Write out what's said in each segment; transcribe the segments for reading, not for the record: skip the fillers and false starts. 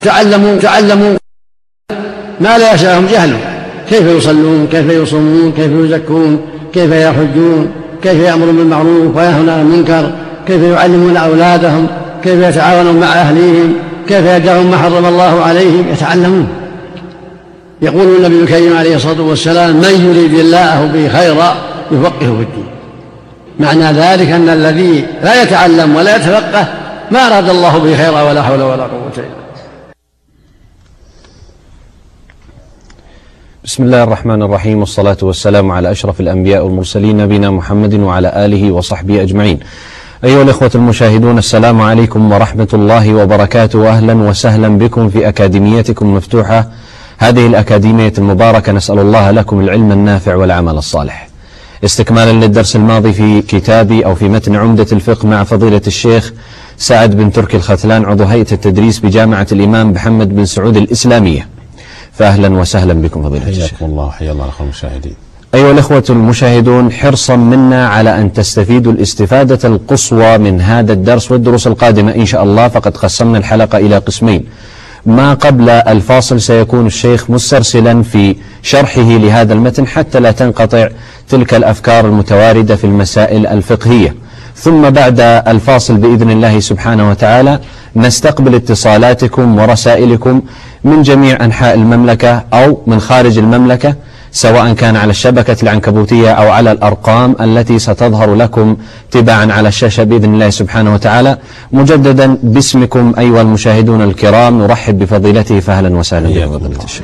تعلموا ما لا يسعهم جهله، كيف يصلون، كيف يصومون، كيف يزكون، كيف يحجون، كيف يأمرون بالمعروف وينهون عن المنكر، كيف يعلمون أولادهم، كيف يتعاونون مع أهليهم، كيف يدعون ما حرم الله عليهم. يتعلمون. يقول النبي الكريم عليه الصلاة والسلام: من يريد الله به خيرا يفقهه في الدين. معنى ذلك أن الذي لا يتعلم ولا يتفقه ما أراد الله به خيرا ولا حول ولا قوة إلا بالله. بسم الله الرحمن الرحيم، والصلاة والسلام على أشرف الأنبياء والمرسلين نبينا محمد وعلى آله وصحبه أجمعين. أيها الإخوة المشاهدون، السلام عليكم ورحمة الله وبركاته، وأهلا وسهلا بكم في أكاديميتكم مفتوحة، هذه الأكاديمية المباركة. نسأل الله لكم العلم النافع والعمل الصالح. استكمالا للدرس الماضي في كتابي أو في متن عمدة الفقه مع فضيلة الشيخ سعد بن تركي الختلان، عضو هيئة التدريس بجامعة الإمام محمد بن سعود الإسلامية. فأهلا وسهلا بكم فضيلة الشيخ. حياكم الله وحيا الله الأخوة المشاهدين. أيها الإخوة المشاهدون، حرصا منا على أن تستفيدوا الاستفادة القصوى من هذا الدرس والدروس القادمة إن شاء الله، فقد قسمنا الحلقة إلى قسمين. ما قبل الفاصل سيكون الشيخ مسترسلا في شرحه لهذا المتن حتى لا تنقطع تلك الأفكار المتواردة في المسائل الفقهية، ثم بعد الفاصل بإذن الله سبحانه وتعالى نستقبل اتصالاتكم ورسائلكم من جميع أنحاء المملكة أو من خارج المملكة، سواء كان على الشبكة العنكبوتية أو على الأرقام التي ستظهر لكم تباعا على الشاشة بإذن الله سبحانه وتعالى. مجددا باسمكم أيها المشاهدون الكرام نرحب بفضيلته، فأهلا وسهلا بكم فضيلة الشيخ.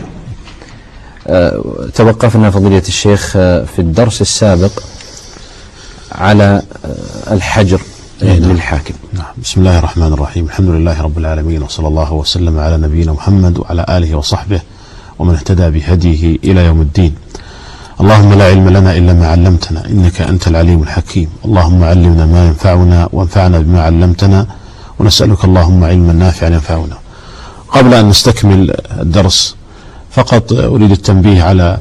توقفنا فضيلة الشيخ في الدرس السابق على الحجر للحاكم. بسم الله الرحمن الرحيم، الحمد لله رب العالمين، وصلى الله وسلم على نبينا محمد وعلى آله وصحبه ومن اهتدى بهديه إلى يوم الدين. اللهم لا علم لنا إلا ما علمتنا إنك أنت العليم الحكيم. اللهم علمنا ما ينفعنا وانفعنا بما علمتنا، ونسألك اللهم علما نافعا ينفعنا. قبل أن نستكمل الدرس فقط أريد التنبيه على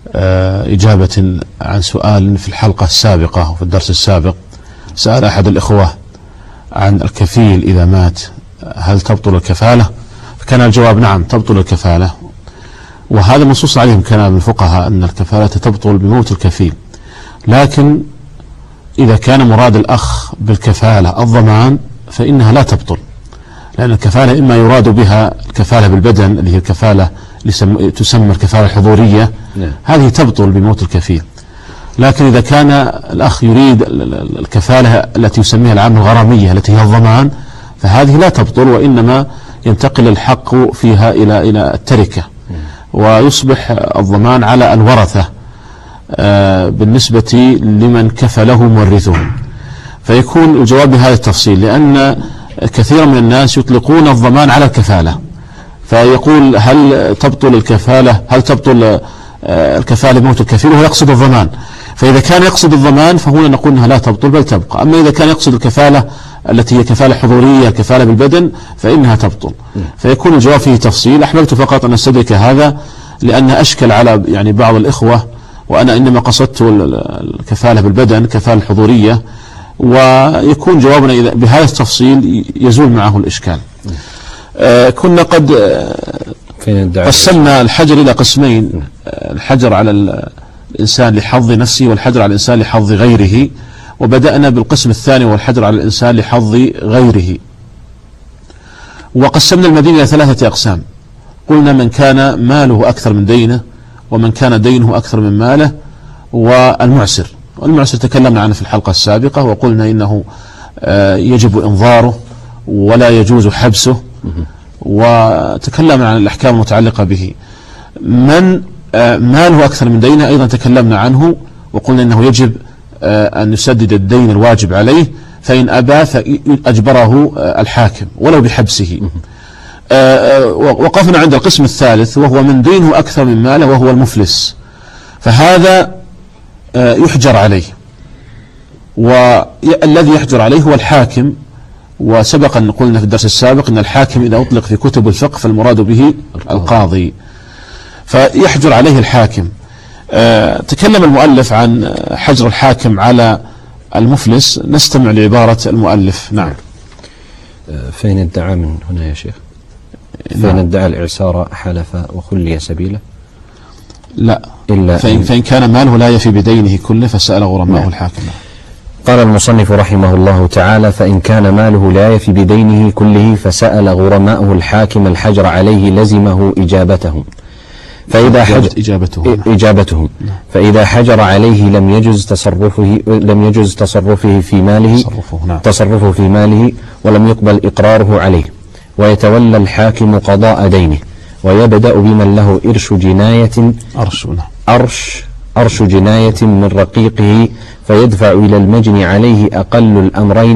إجابة عن سؤال في الحلقة السابقة وفي الدرس السابق. سأل أحد الإخوة عن الكفيل إذا مات هل تبطل الكفالة؟ فكان الجواب نعم تبطل الكفالة، وهذا منصوص عليه من كلام الفقهاء أن الكفالة تبطل بموت الكفيل. لكن إذا كان مراد الأخ بالكفالة الضمان فإنها لا تبطل، لأن الكفالة إما يراد بها الكفالة بالبدن اللي هي الكفالة اللي تسمى الكفالة الحضورية، هذه تبطل بموت الكفيل. لكن إذا كان الأخ يريد الكفالة التي يسميها العام الغرامية التي هي الضمان، فهذه لا تبطل، وإنما ينتقل الحق فيها إلى التركة، ويصبح الضمان على الورثة بالنسبة لمن كفله مورثه. فيكون الجواب بهذا التفصيل، لأن كثيرا من الناس يطلقون الضمان على الكفالة، فيقول هل تبطل الكفالة، هل تبطل الكفالة بموت الكفيل، وهو يقصد الضمان. فإذا كان يقصد الضمان فهنا نقول أنها لا تبطل بل تبقى. أما إذا كان يقصد الكفالة التي هي كفالة حضورية، الكفالة بالبدن، فإنها تبطل. فيكون الجواب فيه تفصيل. أحببت فقط أن أستدرك هذا لأن أشكل على يعني بعض الإخوة، وأنا إنما قصدت الكفالة بالبدن كفالة حضورية، ويكون جوابنا بهذا التفصيل يزول معه الإشكال. كنا قد قسمنا الحجر إلى قسمين: الحجر على الإنسان لحظ نفسه، والحجر على الإنسان لحظ غيره. وبدأنا بالقسم الثاني والحجر على الإنسان لحظ غيره. وقسمنا المدين إلى 3 أقسام. قلنا من كان ماله أكثر من دينه، ومن كان دينه أكثر من ماله، والمعسر. والمعسر تكلمنا عنه في الحلقة السابقة، وقلنا إنه يجب إنظاره ولا يجوز حبسه، وتكلمنا عن الأحكام المتعلقة به. من ماله أكثر من دينه أيضا تكلمنا عنه، وقلنا إنه يجب أن يسدد الدين الواجب عليه، فإن أبى فأجبره الحاكم ولو بحبسه. وقفنا عند القسم الثالث، وهو من دينه أكثر من ماله، وهو المفلس. فهذا يحجر عليه، والذي يحجر عليه هو الحاكم. وسبق أن قلنا في الدرس السابق أن الحاكم إذا أطلق في كتب الفقه فالمراد به القاضي، فيحجر عليه الحاكم. تكلم المؤلف عن حجر الحاكم على المفلس. نستمع لعبارة المؤلف. نعم. فين ادعى من هنا يا شيخ؟ فإن ادعى الإعسار حلف وخلي سبيله؟ لا، إلا فإن كان ماله لا يفي بدينه كله فسأل غرماءه الحاكم. قال المصنف رحمه الله تعالى: فإن كان ماله لا يفي بدينه كله فسأل غرماءه الحاكم الحجر عليه لزمه إجابتهم. إجابتهم. فإذا حجر عليه لم يجوز تصرفه في ماله ولم يقبل إقراره عليه، ويتولى الحاكم قضاء دينه، ويبدأ بمن له أرش جناية من رقيقه، فيدفع إلى المجني عليه أقل الأمرين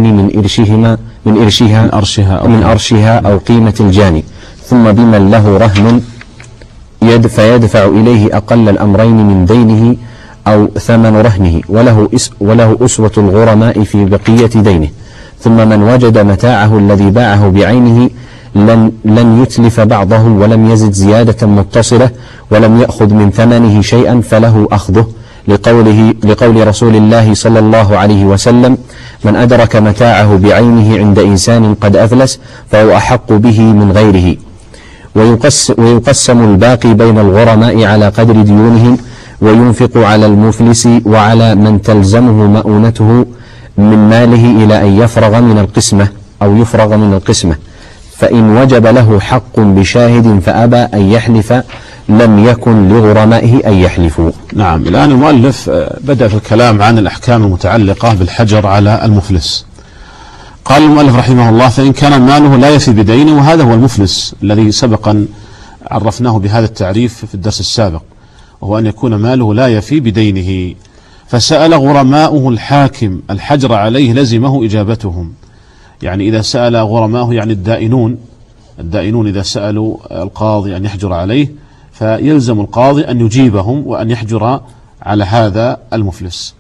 من أرشها أو قيمة الجاني، ثم بمن له رهن فيدفع إليه أقل الأمرين من دينه أو ثمن رهنه، وله أسوة الغرماء في بقية دينه. ثم من وجد متاعه الذي باعه بعينه لن يتلف بعضه ولم يزد زيادة متصلة ولم يأخذ من ثمنه شيئا فله أخذه، لقول رسول الله صلى الله عليه وسلم: من أدرك متاعه بعينه عند إنسان قد أفلس فهو أحق به من غيره. ويقسم الباقي بين الغرماء على قدر ديونهم، وينفق على المفلس وعلى من تلزمه مؤونته من ماله إلى أن يفرغ من القسمة. فإن وجب له حق بشاهد فأبى أن يحلف لم يكن لغرمائه أن يحلفوا. نعم. الآن المؤلف بدأ في الكلام عن الأحكام المتعلقة بالحجر على المفلس. قال المؤلف رحمه الله: فإن كان ماله لا يفي بدينه، وهذا هو المفلس الذي سبقا عرفناه بهذا التعريف في الدرس السابق، وهو أن يكون ماله لا يفي بدينه، فسأل غرماؤه الحاكم الحجر عليه لزمه إجابتهم. يعني إذا سأل غرماؤه يعني الدائنون إذا سألوا القاضي أن يحجر عليه فيلزم القاضي أن يجيبهم وأن يحجر على هذا المفلس.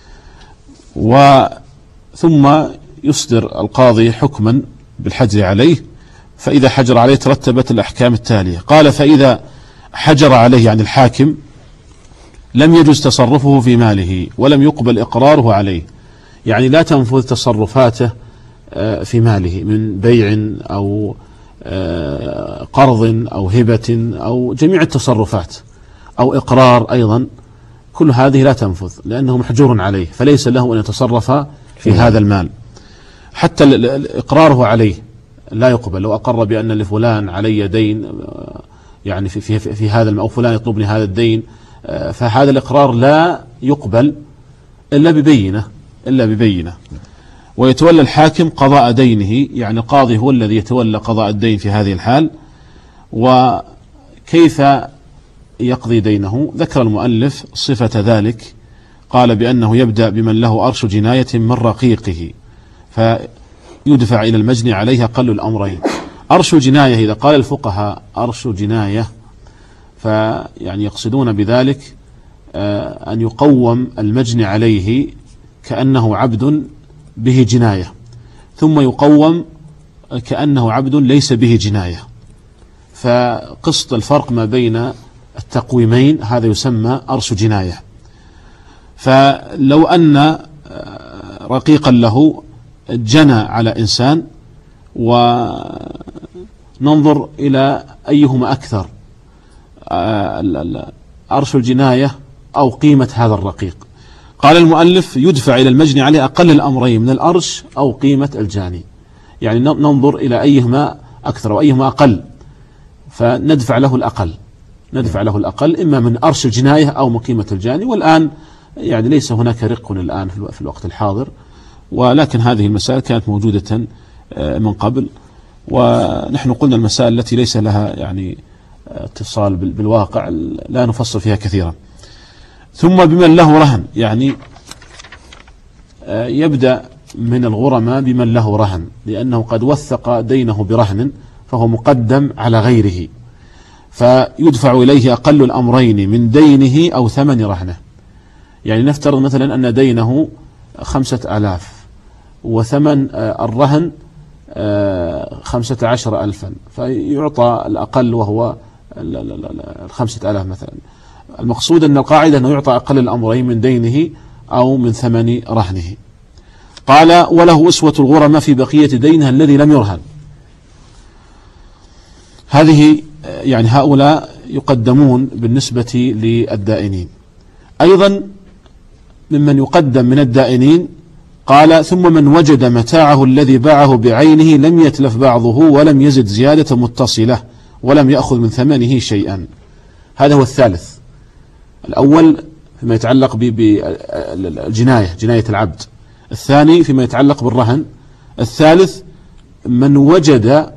ثم يصدر القاضي حكما بالحجر عليه، فإذا حجر عليه ترتبت الأحكام التالية. قال: فإذا حجر عليه يعني الحاكم لم يجوز تصرفه في ماله ولم يقبل إقراره عليه، يعني لا تنفذ تصرفاته في ماله من بيع أو قرض أو هبة أو جميع التصرفات أو إقرار أيضا، كل هذه لا تنفذ لأنه محجور عليه، فليس له أن يتصرف في هذا المال. حتى إقراره عليه لا يقبل. لو أقر بأن لفلان علي دين يعني في هذا أو فلان يطلبني هذا الدين، فهذا الإقرار لا يقبل إلا ببينة. ويتولى الحاكم قضاء دينه، يعني القاضي هو الذي يتولى قضاء الدين في هذه الحال. وكيف يقضي دينه؟ ذكر المؤلف صفة ذلك، قال بأنه يبدأ بمن له أرش جناية من رقيقه، فيدفع إلى المجني عليه أقل الأمرين. أرش جناية، إذا قال الفقهاء أرش جناية فيعني يقصدون بذلك أن يقوم المجني عليه كأنه عبد به جناية، ثم يقوم كأنه عبد ليس به جناية، فقسط الفرق ما بين التقويمين هذا يسمى أرش جناية. فلو أن رقيقا له جنى على إنسان وننظر إلى أيهما أكثر، أرش الجناية أو قيمة هذا الرقيق. قال المؤلف يدفع إلى المجني عليه أقل الأمرين من الأرش أو قيمة الجاني، يعني ننظر إلى أيهما أكثر وأيهما أقل، فندفع له الأقل إما من أرش الجناية أو من قيمة الجاني. والآن يعني ليس هناك رق الآن في الوقت الحاضر، ولكن هذه المسائل كانت موجودة من قبل، ونحن قلنا المسائل التي ليس لها يعني اتصال بالواقع لا نفصل فيها كثيرا. ثم بمن له رهن، يعني يبدأ من الغرماء بمن له رهن، لأنه قد وثق دينه برهن فهو مقدم على غيره، فيدفع إليه أقل الأمرين من دينه أو ثمن رهنه. يعني نفترض مثلا أن دينه 5000 وثمن الرهن 15,000، فيعطى الأقل وهو 5,000 مثلا. المقصود أن القاعدة أنه يعطى أقل الأمرين من دينه أو من ثمن رهنه. قال وله أسوة الغرماء في بقية دينها الذي لم يرهن. هذه يعني هؤلاء يقدمون بالنسبة للدائنين. أيضا ممن يقدم من الدائنين قال: ثم من وجد متاعه الذي باعه بعينه لم يتلف بعضه ولم يزد زيادة متصلة ولم يأخذ من ثمنه شيئا. هذا هو الثالث. الأول فيما يتعلق بالجناية، جناية العبد. الثاني فيما يتعلق بالرهن. الثالث من وجد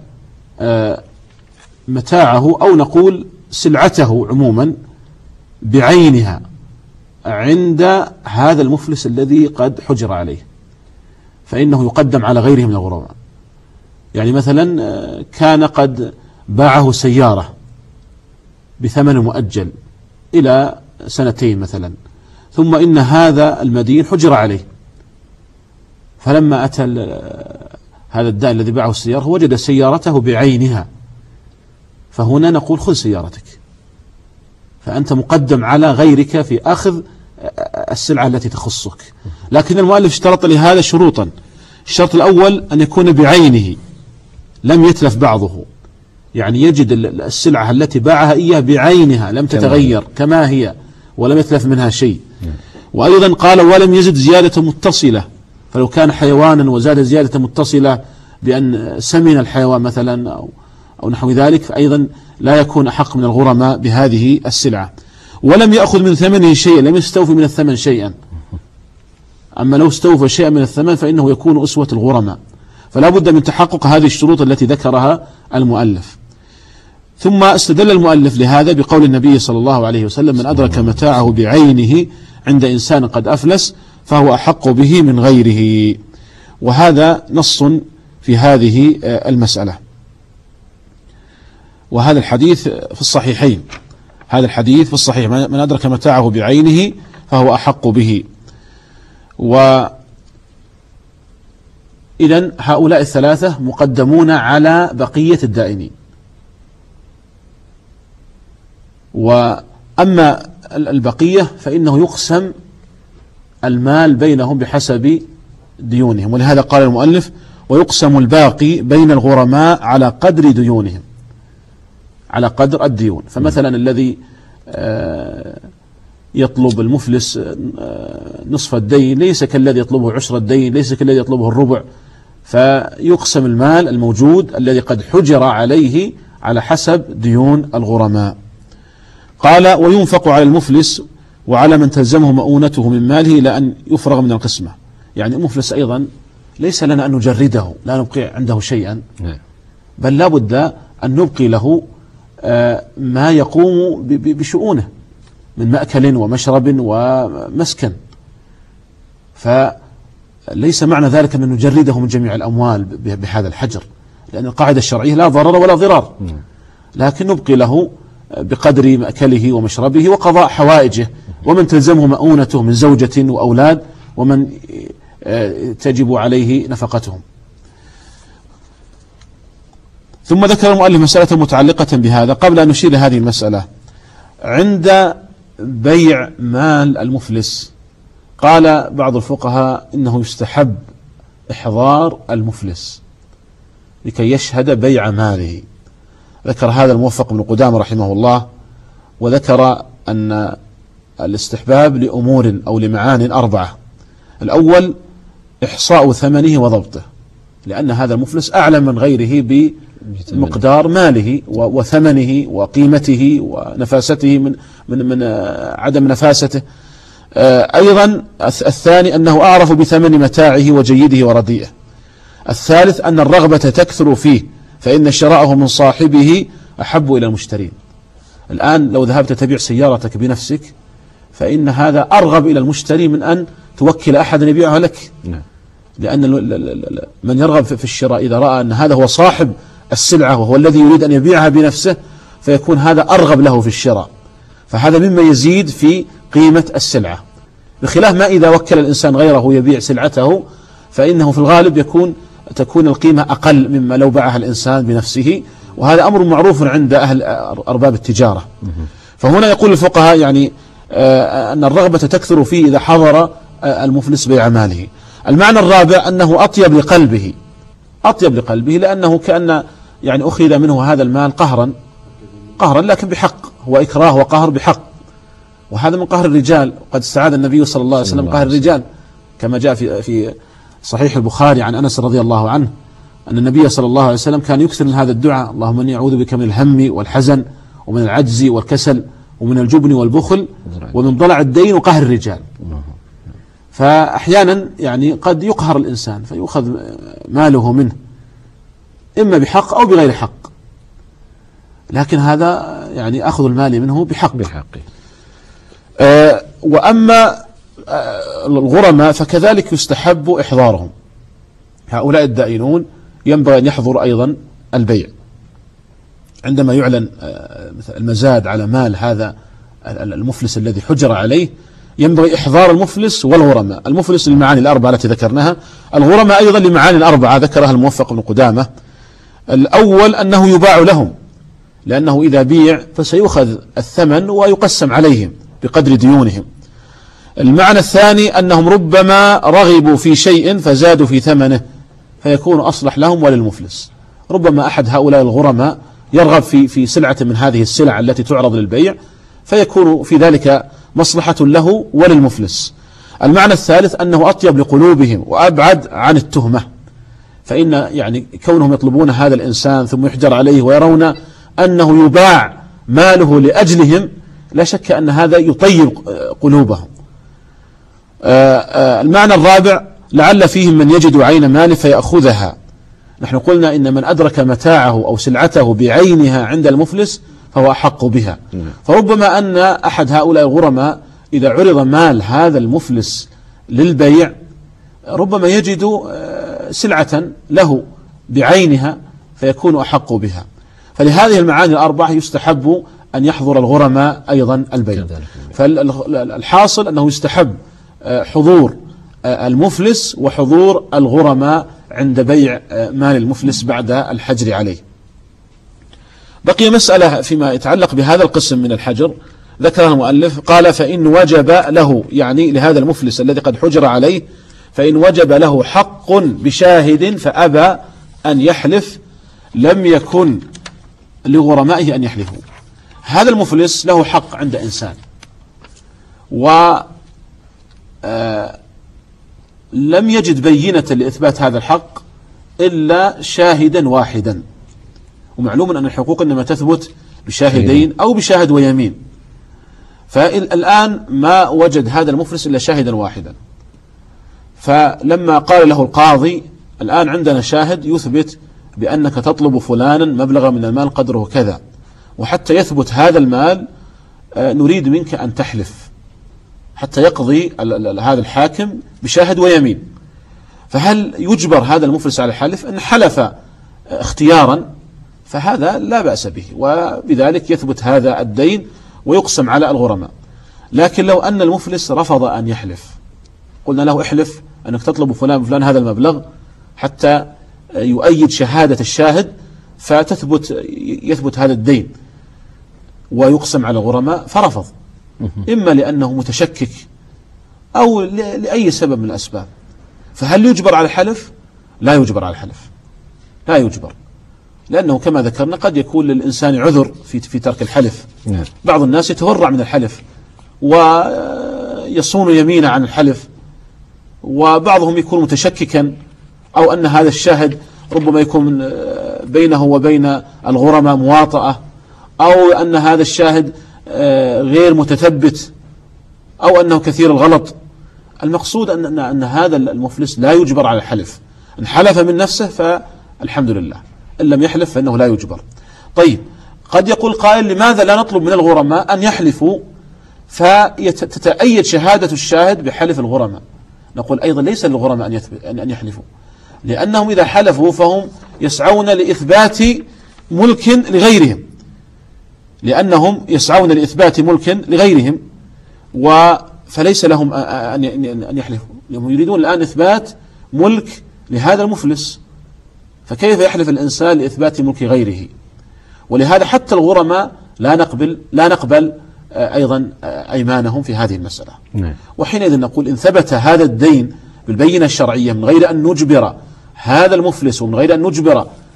متاعه أو نقول سلعته عموما بعينها عند هذا المفلس الذي قد حجر عليه، فإنه يقدم على غيره من الغرماء. يعني مثلا كان قد باعه سيارة بثمن مؤجل إلى 2 مثلا، ثم إن هذا المدين حجر عليه، فلما أتى هذا الدائن الذي باعه السيارة وجد سيارته بعينها، فهنا نقول: خذ سيارتك، فأنت مقدم على غيرك في أخذ السلعة التي تخصك. لكن المؤلف اشترط لهذا شروطا. الشرط الأول أن يكون بعينه لم يتلف بعضه، يعني يجد السلعة التي باعها إياه بعينها لم تتغير كما هي ولم يتلف منها شيء. وأيضا قال: ولم يزد زيادة متصلة، فلو كان حيوانا وزاد زيادة متصلة بأن سمن الحيوان مثلا أو نحو ذلك، فأيضا لا يكون أحق من الغرماء بهذه السلعة. ولم يأخذ من ثمنه شيئا، لم يستوفي من الثمن شيئا. أما لو استوفى شيئا من الثمن فإنه يكون أسوة الغرماء. فلا بد من تحقق هذه الشروط التي ذكرها المؤلف. ثم استدل المؤلف لهذا بقول النبي صلى الله عليه وسلم: من أدرك متاعه بعينه عند إنسان قد أفلس فهو أحق به من غيره. وهذا نص في هذه المسألة. وهذا الحديث في الصحيحين، هذا الحديث في الصحيح: من أدرك متاعه بعينه فهو أحق به. وإذن هؤلاء الثلاثة مقدمون على بقية الدائنين. وأما البقية فإنه يقسم المال بينهم بحسب ديونهم، ولهذا قال المؤلف: ويقسم الباقي بين الغرماء على قدر ديونهم، على قدر الديون. فمثلا الذي يطلب المفلس نصف الدين ليس كالذي يطلبه عشر الدين، ليس كالذي يطلبه الربع، فيقسم المال الموجود الذي قد حجر عليه على حسب ديون الغرماء. قال: وينفق على المفلس وعلى من تلزمه مؤونته من ماله إلى أن يفرغ من القسمة. يعني المفلس أيضا ليس لنا أن نجرده، لا نبقي عنده شيئا، بل لا بد أن نبقي له ما يقوم بشؤونه من مأكل ومشرب ومسكن. فليس معنى ذلك أن نجرده من جميع الأموال بهذا الحجر، لأن القاعدة الشرعية لا ضرر ولا ضرار، لكن نبقي له بقدر مأكله ومشربه وقضاء حوائجه، ومن تلزمه مؤونته من زوجة وأولاد ومن تجب عليه نفقتهم. ثم ذكر المؤلف مسألة متعلقة بهذا. قبل أن نشير لهذه المسألة، عند بيع مال المفلس قال بعض الفقهاء إنه يستحب إحضار المفلس لكي يشهد بيع ماله. ذكر هذا الموفق بن قدامة رحمه الله، وذكر أن الاستحباب لأمور أو لمعان 4. الأول إحصاء ثمنه وضبطه، لأن هذا المفلس أعلم من غيره بمقدار ماله وثمنه وقيمته ونفاسته من عدم نفاسته. أيضا الثاني أنه أعرف بثمن متاعه وجيده ورديئه. الثالث أن الرغبة تكثر فيه، فإن شراءه من صاحبه أحب إلى المشترين. الآن لو ذهبت تبيع سيارتك بنفسك فإن هذا أرغب إلى المشتري من أن توكل أحدا يبيعها لك، لأن من يرغب في الشراء إذا رأى أن هذا هو صاحب السلعة وهو الذي يريد أن يبيعها بنفسه فيكون هذا أرغب له في الشراء، فهذا مما يزيد في قيمة السلعة، بخلاف ما إذا وكل الإنسان غيره يبيع سلعته فإنه في الغالب تكون القيمة أقل مما لو باعها الإنسان بنفسه، وهذا أمر معروف عند أرباب التجارة. فهنا يقول الفقهاء يعني أن الرغبة تكثر فيه إذا حضر المفلس بيع ماله. المعنى الرابع أنه أطيب لقلبه، لأنه كأن يعني أخذ منه هذا المال قهرا لكن بحق، هو إكراه وقهر بحق، وهذا من قهر الرجال. قد استعاذ النبي صلى الله عليه وسلم قهر الرجال كما جاء في صحيح البخاري عن أنس رضي الله عنه أن النبي صلى الله عليه وسلم كان يكثر من هذا الدعاء: اللهم إني أعوذ بك من الهم والحزن ومن العجز والكسل ومن الجبن والبخل ومن ضلع الدين وقهر الرجال. فأحيانا يعني قد يقهر الإنسان فيؤخذ ماله منه إما بحق أو بغير حق، لكن هذا يعني أخذ المال منه بحقه. وأما الغرماء فكذلك يستحب إحضارهم. هؤلاء الدائنون ينبغي أن يحضر أيضا البيع عندما يعلن المزاد على مال هذا المفلس الذي حجر عليه. ينبغي إحضار المفلس والغرماء. المفلس للمعاني الأربعة التي ذكرناها، الغرماء أيضا لمعاني أربعة ذكرها الموفق بن قدامة. الأول أنه يباع لهم، لأنه إذا بيع فسيؤخذ الثمن ويقسم عليهم بقدر ديونهم. المعنى الثاني أنهم ربما رغبوا في شيء فزادوا في ثمنه فيكون أصلح لهم وللمفلس. ربما أحد هؤلاء الغرماء يرغب في سلعة من هذه السلع التي تعرض للبيع فيكون في ذلك مصلحة له وللمفلس. المعنى الثالث أنه أطيب لقلوبهم وأبعد عن التهمة، فإن يعني كونهم يطلبون هذا الإنسان ثم يحجر عليه ويرون أنه يباع ماله لأجلهم لا شك أن هذا يطيب قلوبهم. المعنى الرابع لعل فيهم من يجد عين مال فيأخذها. نحن قلنا إن من أدرك متاعه أو سلعته بعينها عند المفلس فهو أحق بها. فربما أن أحد هؤلاء الغرماء إذا عرض مال هذا المفلس للبيع ربما يجد سلعة له بعينها فيكون أحق بها. فلهذه المعاني الأربعة يستحب أن يحضر الغرماء أيضا البيع. فالحاصل أنه يستحب حضور المفلس وحضور الغرماء عند بيع مال المفلس بعد الحجر عليه. بقي مسألة فيما يتعلق بهذا القسم من الحجر ذكرها المؤلف، قال: فإن وجب له، يعني لهذا المفلس الذي قد حجر عليه، فإن وجب له حق بشاهد فأبى أن يحلف لم يكن لغرمائه أن يحلفوا. هذا المفلس له حق عند إنسان ولم يجد بينة لإثبات هذا الحق إلا شاهدا واحدا، ومعلوم أن الحقوق إنما تثبت بشاهدين أو بشاهد ويمين. فالآن ما وجد هذا المفلس إلا شاهدا واحدا، فلما قال له القاضي: الآن عندنا شاهد يثبت بأنك تطلب فلانا مبلغا من المال قدره كذا، وحتى يثبت هذا المال نريد منك أن تحلف حتى يقضي هذا الحاكم بشاهد ويمين. فهل يجبر هذا المفلس على الحلف؟ إن حلف اختيارا فهذا لا بأس به، وبذلك يثبت هذا الدين ويقسم على الغرماء. لكن لو أن المفلس رفض أن يحلف، قلنا له: احلف أنك تطلب فلان هذا المبلغ حتى يؤيد شهادة الشاهد يثبت هذا الدين ويقسم على الغرماء، فرفض، إما لأنه متشكك أو لأي سبب من الأسباب. فهل يجبر على الحلف؟ لا يجبر على الحلف، لا يجبر، لأنه كما ذكرنا قد يكون للإنسان عذر في ترك الحلف. بعض الناس يتورع من الحلف ويصون يمينه عن الحلف، وبعضهم يكون متشككا، أو أن هذا الشاهد ربما يكون بينه وبين الغرماء مواطأة، أو أن هذا الشاهد غير متثبت، أو أنه كثير الغلط. المقصود أن هذا المفلس لا يجبر على الحلف. إن حلف من نفسه فالحمد لله، إن لم يحلف فإنه لا يجبر. طيب، قد يقول قائل: لماذا لا نطلب من الغرماء أن يحلفوا فتتأيد شهادة الشاهد بحلف الغرماء؟ نقول أيضا ليس للغرماء أن يحلفوا، لأنهم إذا حلفوا فهم يسعون لإثبات ملك لغيرهم، فليس لهم أن يحلفوا، لأنهم يريدون الآن إثبات ملك لهذا المفلس، فكيف يحلف الإنسان لإثبات ملك غيره؟ ولهذا حتى الغرماء لا نقبل أيضا أيمانهم في هذه المسألة. وحينئذ نقول: إن ثبت هذا الدين بالبينة الشرعية من غير أن نجبر هذا المفلس ومن غير أن نجبر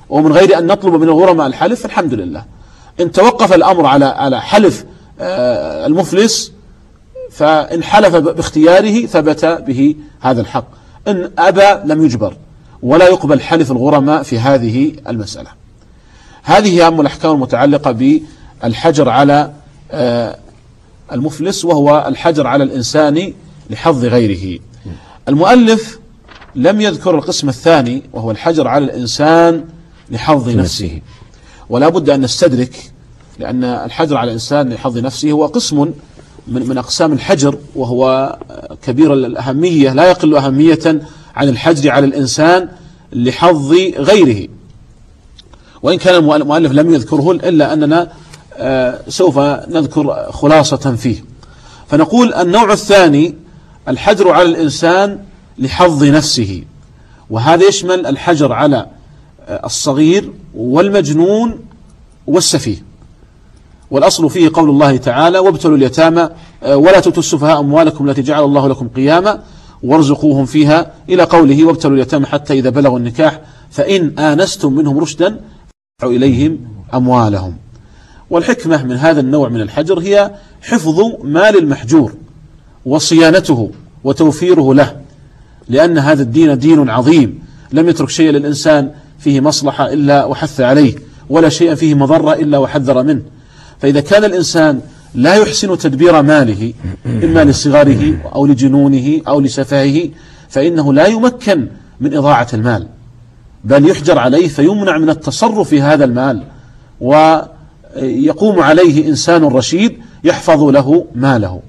ومن غير أن نطلب من الغرماء الحلف، فالحمد لله. إن توقف الأمر على حلف المفلس، فإن حلف باختياره ثبت به هذا الحق، إن أبى لم يجبر، ولا يقبل حلف الغرماء في هذه المسألة. هذه أهم الأحكام المتعلقة بالحجر على المفلس، وهو الحجر على الإنسان لحظ غيره. المؤلف لم يذكر القسم الثاني، وهو الحجر على الإنسان لحظ نفسه، ولا بد أن نستدرك، لأن الحجر على الإنسان لحظ نفسه هو قسم من أقسام الحجر، وهو كبير الأهمية، لا يقل أهمية عن الحجر على الإنسان لحظ غيره. وإن كان المؤلف لم يذكره، إلا أننا سوف نذكر خلاصة فيه. فنقول النوع الثاني الحجر على الإنسان لحظ نفسه، وهذا يشمل الحجر على الصغير والمجنون والسفيه. والأصل فيه قول الله تعالى: وابتلوا اليتامى ولا تؤتوا السفهاء أموالكم التي جعل الله لكم قياما وارزقوهم فيها، إلى قوله: وابتلوا اليتامى حتى إذا بلغوا النكاح فإن آنستم منهم رشدا فادفعوا إليهم أموالهم. والحكمة من هذا النوع من الحجر هي حفظ مال المحجور وصيانته وتوفيره له، لأن هذا الدين دين عظيم، لم يترك شيئا للإنسان فيه مصلحة إلا وحث عليه، ولا شيئا فيه مضرة إلا وحذر منه. فإذا كان الإنسان لا يحسن تدبير ماله، إما لصغره أو لجنونه أو لسفهه، فإنه لا يمكن من إضاعة المال، بل يحجر عليه فيمنع من التصرف في هذا المال، ويقوم عليه إنسان رشيد يحفظ له ماله.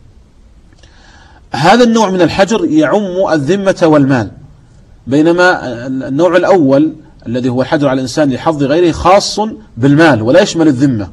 هذا النوع من الحجر يعم الذمة والمال، بينما النوع الأول الذي هو الحجر على الإنسان لحظ غيره خاص بالمال ولا يشمل الذمة.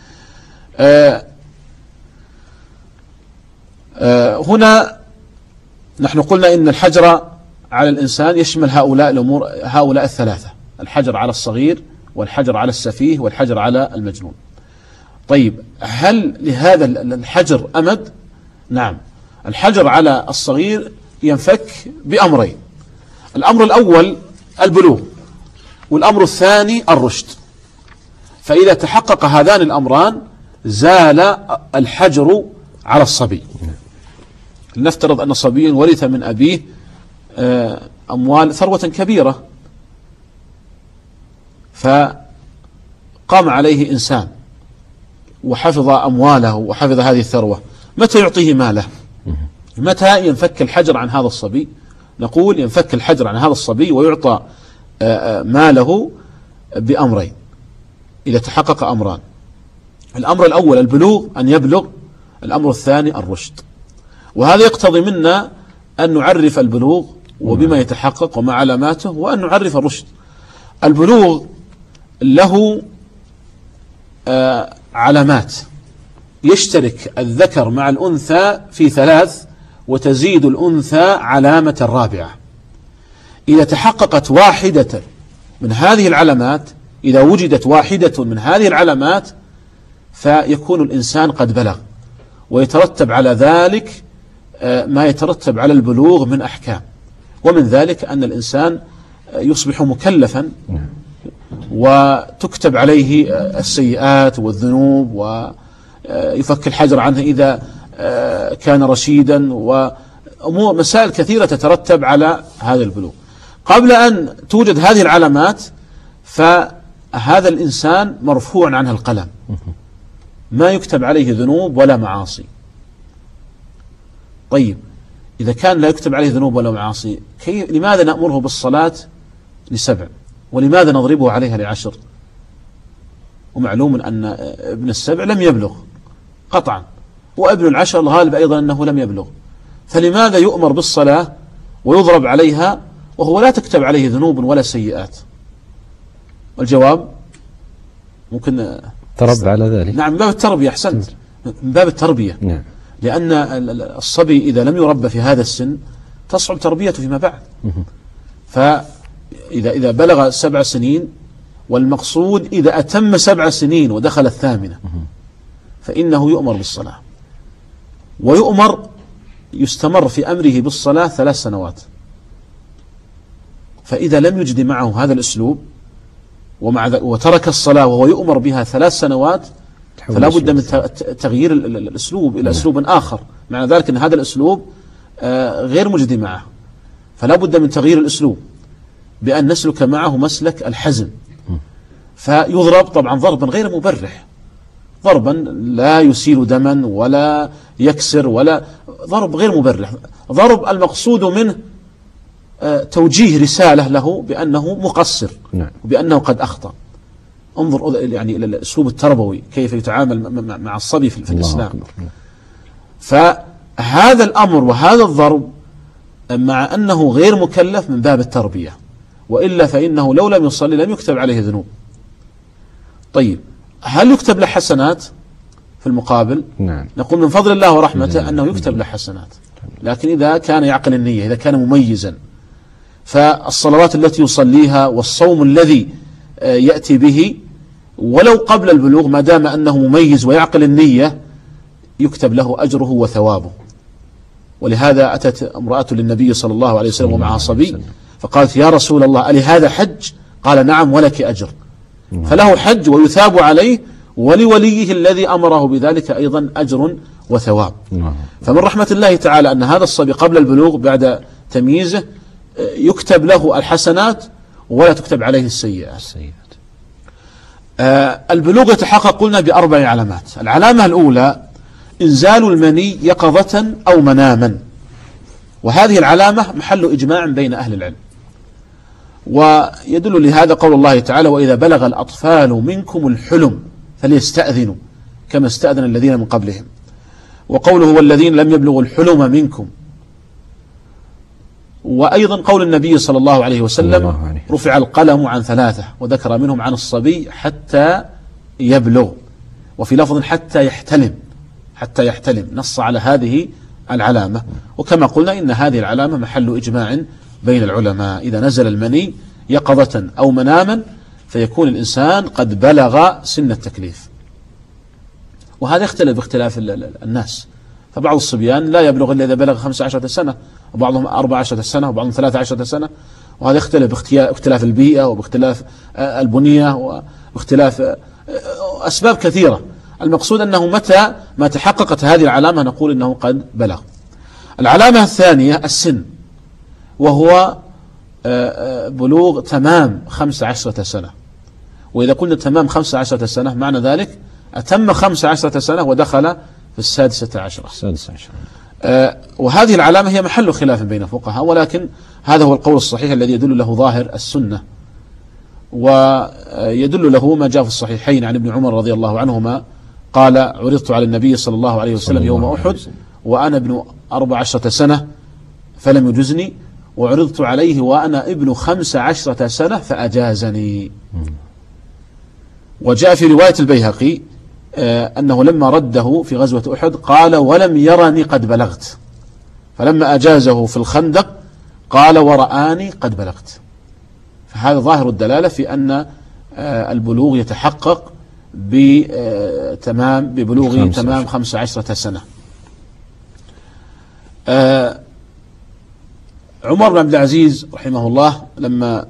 هنا نحن قلنا إن الحجر على الإنسان يشمل هؤلاء الأمور، هؤلاء الثلاثة: الحجر على الصغير، والحجر على السفيه، والحجر على المجنون. طيب، هل لهذا الحجر أمد؟ نعم. الحجر على الصغير ينفك بأمرين: الأمر الأول البلوغ، والأمر الثاني الرشد. فإذا تحقق هذان الأمران زال الحجر على الصبي. لنفترض أن صبيا ورث من أبيه أموال ثروة كبيرة، فقام عليه إنسان وحفظ أمواله وحفظ هذه الثروة، متى يعطيه ماله؟ متى ينفك الحجر عن هذا الصبي؟ نقول ينفك الحجر عن هذا الصبي ويعطى ماله بأمرين إذا تحقق أمران: الأمر الأول البلوغ، أن يبلغ، الأمر الثاني الرشد. وهذا يقتضي منا أن نعرف البلوغ وبما يتحقق وما علاماته، وأن نعرف الرشد. البلوغ له علامات، يشترك الذكر مع الأنثى في 3، وتزيد الأنثى علامة الرابعة. إذا تحققت واحدة من هذه العلامات، إذا وجدت واحدة من هذه العلامات، فيكون الإنسان قد بلغ، ويترتب على ذلك ما يترتب على البلوغ من أحكام. ومن ذلك أن الإنسان يصبح مكلفا، وتكتب عليه السيئات والذنوب، ويفك الحجر عنه إذا كان رشيدا، وأمور مسائل كثيرة تترتب على هذا البلوغ. قبل أن توجد هذه العلامات فهذا الإنسان مرفوع عنه القلم، ما يكتب عليه ذنوب ولا معاصي. طيب، إذا كان لا يكتب عليه ذنوب ولا معاصي، لماذا نأمره بالصلاة ل7، ولماذا نضربه عليها ل10؟ ومعلوم أن ابن ال7 لم يبلغ قطعا، وابن ال10 الغالب أيضا أنه لم يبلغ، فلماذا يؤمر بالصلاة ويضرب عليها وهو لا تكتب عليه ذنوب ولا سيئات؟ والجواب ممكن تربى على ذلك. نعم، من باب التربية. أحسنت، من باب التربية. نعم. لأن الصبي إذا لم يربى في هذا السن تصعب تربيته فيما بعد. فإذا بلغ 7 سنين، والمقصود إذا أتم 7 سنين ودخل 8 فإنه يؤمر بالصلاة، ويؤمر يستمر في أمره بالصلاة 3 سنوات. فإذا لم يجد معه هذا الأسلوب وترك الصلاة وهو يؤمر بها 3 سنوات، فلا بد من تغيير الأسلوب إلى أسلوب آخر. معنى ذلك أن هذا الأسلوب غير مجدي معه، فلا بد من تغيير الأسلوب بأن نسلك معه مسلك الحزم. فيضرب طبعا ضربا غير مبرح، ضربا لا يسيل دما ولا يكسر، ولا ضرب غير مبرح، ضرب المقصود منه توجيه رسالة له بأنه مقصر وبأنه قد أخطأ. انظر يعني إلى الأسلوب التربوي كيف يتعامل مع الصبي في الإسلام. فهذا الأمر وهذا الضرب مع أنه غير مكلف من باب التربية، وإلا فإنه لو لم يصلي لم يكتب عليه ذنوب. طيب هل يكتب له حسنات في المقابل؟ نعم. نقول من فضل الله ورحمته أنه يكتب له حسنات، لكن إذا كان يعقل النية، إذا كان مميزا، فالصلوات التي يصليها والصوم الذي يأتي به ولو قبل البلوغ ما دام أنه مميز ويعقل النية يكتب له أجره وثوابه. ولهذا أتت امرأة للنبي صلى الله عليه وسلم ومعها صبي فقالت يا رسول الله ألي هذا حج؟ قال نعم ولك أجر. فله حج ويثاب عليه، ولوليه الذي أمره بذلك أيضا أجر وثواب. فمن رحمة الله تعالى أن هذا الصبي قبل البلوغ بعد تمييزه يكتب له الحسنات ولا تكتب عليه السيئات. البلوغ يتحقق قلنا ب4 علامات. العلامة الأولى إنزال المني يقظة أو مناما، وهذه العلامة محل إجماع بين أهل العلم، ويدل لهذا قول الله تعالى وإذا بلغ الأطفال منكم الحلم فليستأذنوا كما استأذن الذين من قبلهم، وقوله والذين لم يبلغوا الحلم منكم، وأيضا قول النبي صلى الله عليه وسلم رفع القلم عن 3 وذكر منهم عن الصبي حتى يبلغ، وفي لفظ حتى يحتلم، نص على هذه العلامة. وكما قلنا إن هذه العلامة محل إجماع بين العلماء، إذا نزل المني يقظة أو مناما فيكون الإنسان قد بلغ سن التكليف. وهذا يختلف باختلاف الناس، فبعض الصبيان لا يبلغ إلا إذا بلغ 15 سنة، وبعضهم 14 سنة، وبعضهم 13 سنة، وهذا يختلف باختلاف البيئة وباختلاف البنية وباختلاف أسباب كثيرة. المقصود أنه متى ما تحققت هذه العلامة نقول أنه قد بلغ. العلامة الثانية السن، وهو بلوغ تمام 15 سنة. وإذا قلنا تمام 15 سنة معنى ذلك أتم 15 سنة ودخل في 16. وهذه العلامة هي محل خلاف بين الفقهاء، ولكن هذا هو القول الصحيح الذي يدل له ظاهر السنة، ويدل له ما جاء في الصحيحين عن ابن عمر رضي الله عنهما قال عرضت على النبي صلى الله عليه وسلم يوم أحد وأنا ابن 14 سنة فلم يجزني، وعرضت عليه وأنا ابن 15 سنة فأجازني. وجاء في رواية البيهقي أنه لما رده في غزوة أحد قال ولم يرني قد بلغت، فلما أجازه في الخندق قال ورآني قد بلغت. فهذا ظاهر الدلالة في أن البلوغ يتحقق ببلوغ تمام 15 سنة. عمر بن عبد العزيز رحمه الله لما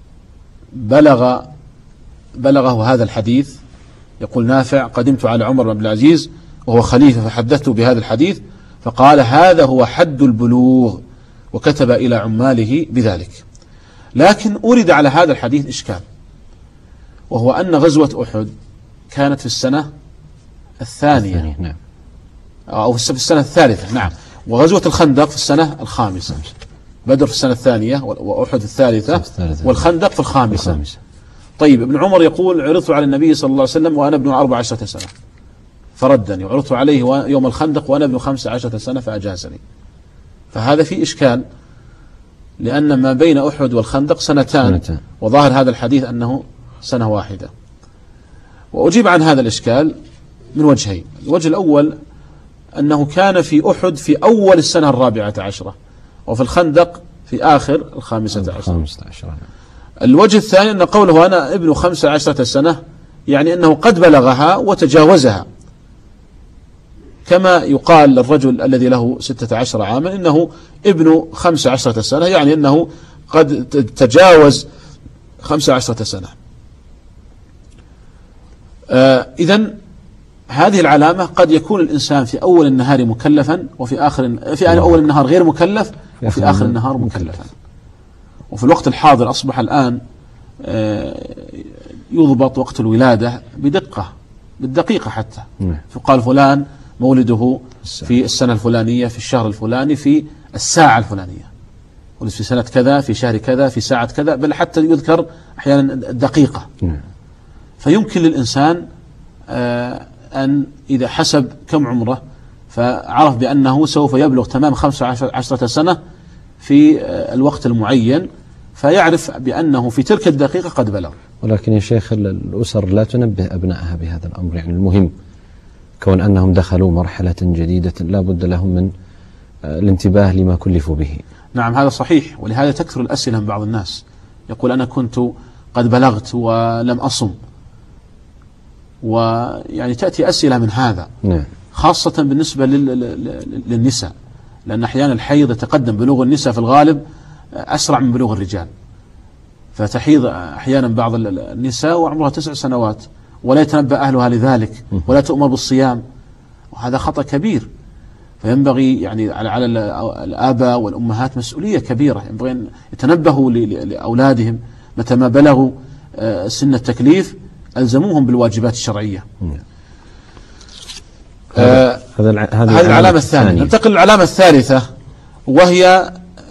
بلغه هذا الحديث، يقول نافع قدمت على عمر بن عبد العزيز وهو خليفة فحدثته بهذا الحديث فقال هذا هو حد البلوغ، وكتب إلى عماله بذلك. لكن أورد على هذا الحديث إشكال، وهو أن غزوة أحد كانت في السنة الثانية نعم، أو في السنة الثالثة نعم، وغزوة الخندق في السنة الخامسة. بدر في السنة الثانية وأحد في الثالثة والخندق في الخامسة. طيب ابن عمر يقول عرضت على النبي صلى الله عليه وسلم وأنا ابن 14 سنة فردني، وعرضت عليه يوم الخندق وأنا ابن 15 سنة فأجازني. فهذا في إشكال، لأن ما بين أحد والخندق سنتان، وظاهر هذا الحديث أنه سنة واحدة. وأجيب عن هذا الإشكال من وجهين. الوجه الأول أنه كان في أحد في أول السنة 14، وفي الخندق في آخر 15. الوجه الثاني أن قوله أنا ابن 15 سنة يعني أنه قد بلغها وتجاوزها، كما يقال للرجل الذي له 16 عاما إنه ابن 15 سنة، يعني أنه قد تجاوز 15 سنة. إذن هذه العلامة قد يكون الإنسان في أول النهار مكلفا في أول النهار غير مكلف وفي آخر النهار مكلفا. وفي الوقت الحاضر أصبح الآن يضبط وقت الولادة بالدقيقة حتى، فقال فلان مولده في السنة الفلانية في الشهر الفلاني في الساعة الفلانية، ولد في سنة كذا في شهر كذا في ساعة كذا، بل حتى يذكر أحيانا الدقيقة. فيمكن للإنسان أن إذا حسب كم عمره فعرف بأنه سوف يبلغ تمام 15 سنة في الوقت المعين، فيعرف بأنه في تلك الدقيقة قد بلغ. ولكن يا شيخ الأسر لا تنبه أبنائها بهذا الأمر، يعني المهم كون أنهم دخلوا مرحلة جديدة لا بد لهم من الانتباه لما كلفوا به. نعم هذا صحيح، ولهذا تكثر الأسئلة من بعض الناس، يقول أنا كنت قد بلغت ولم أصم، ويعني تأتي أسئلة من هذا. نعم. خاصة بالنسبة للنساء، لأن أحيانا الحيض يتقدم بلوغ النساء في الغالب أسرع من بلوغ الرجال، فتحيض أحيانا بعض النساء وعمرها 9 سنوات ولا يتنبأ أهلها لذلك ولا تؤمر بالصيام، وهذا خطأ كبير. فينبغي يعني على الآباء والأمهات مسؤولية كبيرة، ينبغي أن يتنبهوا لأولادهم متى ما بلغوا سن التكليف ألزموهم بالواجبات الشرعية. هذه العلامة الثانية. ننتقل للعلامة الثالثة، وهي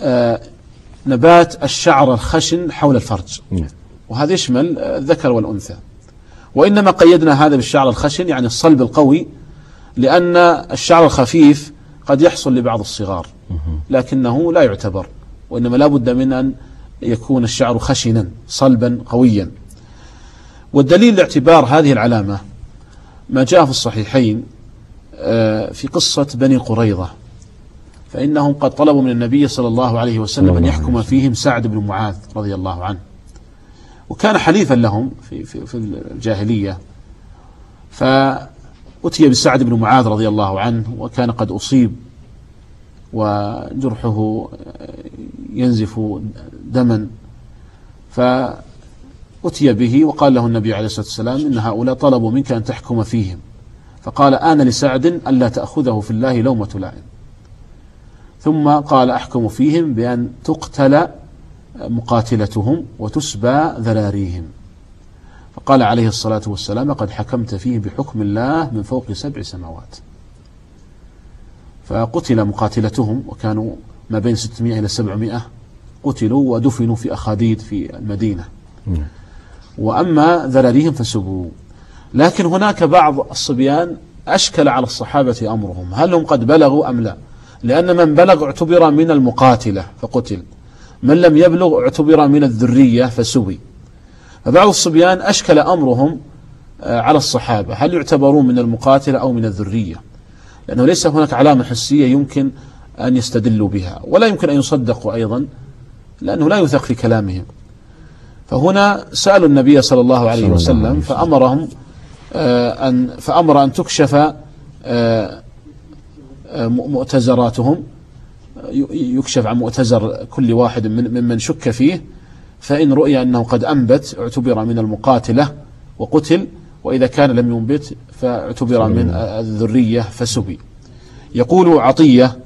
نبات الشعر الخشن حول الفرج، وهذا يشمل الذكر والأنثى. وإنما قيدنا هذا بالشعر الخشن يعني الصلب القوي، لأن الشعر الخفيف قد يحصل لبعض الصغار لكنه لا يعتبر، وإنما لا بد من أن يكون الشعر خشنا صلبا قويا. والدليل لاعتبار هذه العلامة ما جاء في الصحيحين في قصة بني قريظة، فإنهم قد طلبوا من النبي صلى الله عليه وسلم أن يحكم فيهم سعد بن معاذ رضي الله عنه، وكان حليفا لهم في الجاهلية. فأتي بسعد بن معاذ رضي الله عنه وكان قد أصيب وجرحه ينزف دما، فأتي به وقال له النبي عليه الصلاة والسلام إن هؤلاء طلبوا منك أن تحكم فيهم، فقال آن لسعد ألا تأخذه في الله لومة لائم. ثم قال أحكم فيهم بأن تقتل مقاتلتهم وتسبى ذراريهم، فقال عليه الصلاة والسلام قد حكمت فيهم بحكم الله من فوق 7 سماوات. فقتل مقاتلتهم وكانوا ما بين 600 إلى 700، قتلوا ودفنوا في أخاديد في المدينة، وأما ذراريهم فسبوا. لكن هناك بعض الصبيان أشكل على الصحابة أمرهم، هل هم قد بلغوا أم لا؟ لأن من بلغ اعتبر من المقاتلة فقتل، من لم يبلغ اعتبر من الذرية فسوي. فبعض الصبيان أشكل أمرهم على الصحابة، هل يعتبرون من المقاتلة أو من الذرية؟ لأنه ليس هناك علامة حسية يمكن أن يستدلوا بها، ولا يمكن أن يصدقوا أيضا لأنه لا يثق في كلامهم. فهنا سألوا النبي صلى الله عليه وسلم فأمر أن تكشف مؤتزراتهم، يكشف عن مؤتزر كل واحد ممن شك فيه، فإن رؤي أنه قد أنبت اعتبر من المقاتلة وقتل، وإذا كان لم ينبت فاعتبر من الذرية فسبي. يقول عطية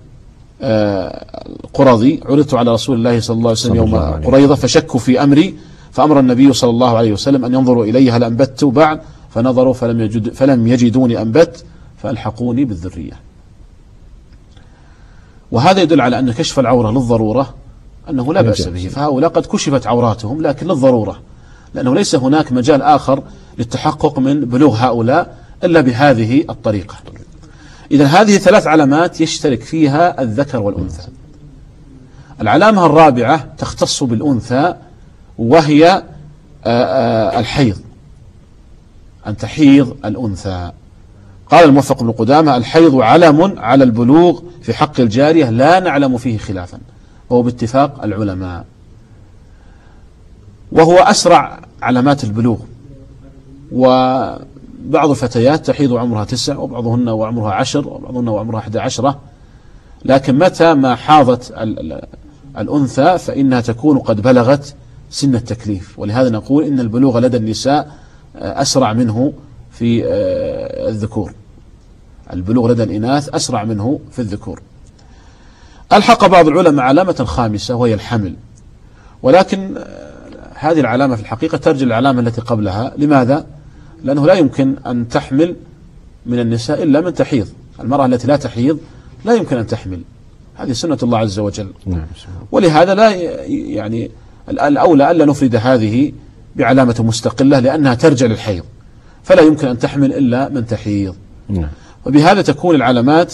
القرظي قرضت على رسول الله صلى الله عليه وسلم يوم قريظة فشكوا في أمري، فأمر النبي صلى الله عليه وسلم أن ينظروا إلي هل أنبت بعد، فنظروا فلم يجدوني أنبت فألحقوني بالذرية. وهذا يدل على أن كشف العورة للضرورة أنه لا بأس به، فهؤلاء قد كشفت عوراتهم لكن للضرورة، لأنه ليس هناك مجال آخر للتحقق من بلوغ هؤلاء إلا بهذه الطريقة. إذن هذه 3 علامات يشترك فيها الذكر والأنثى. العلامة الرابعة تختص بالأنثى، وهي الحيض، أن تحيض الأنثى. قال الموفق بن قدامة الحيض علم على البلوغ في حق الجارية لا نعلم فيه خلافا، وهو باتفاق العلماء، وهو أسرع علامات البلوغ. وبعض الفتيات تحيض عمرها 9، وبعضهن وعمرها 10، وبعضهن وعمرها 11، لكن متى ما حاضت الأنثى فإنها تكون قد بلغت سن التكليف. ولهذا نقول إن البلوغ لدى النساء أسرع منه في الذكور. البلوغ لدى الإناث أسرع منه في الذكور. ألحق بعض العلماء علامة خامسة وهي الحمل، ولكن هذه العلامة في الحقيقة ترجع العلامة التي قبلها. لماذا؟ لأنه لا يمكن أن تحمل من النساء إلا من تحيض. المرأة التي لا تحيض لا يمكن أن تحمل، هذه سنة الله عز وجل. ولهذا لا يعني الأولى ألا نفرد هذه بعلامة مستقلة لأنها ترجع للحيض، فلا يمكن أن تحمل إلا من تحيض. وبهذا تكون العلامات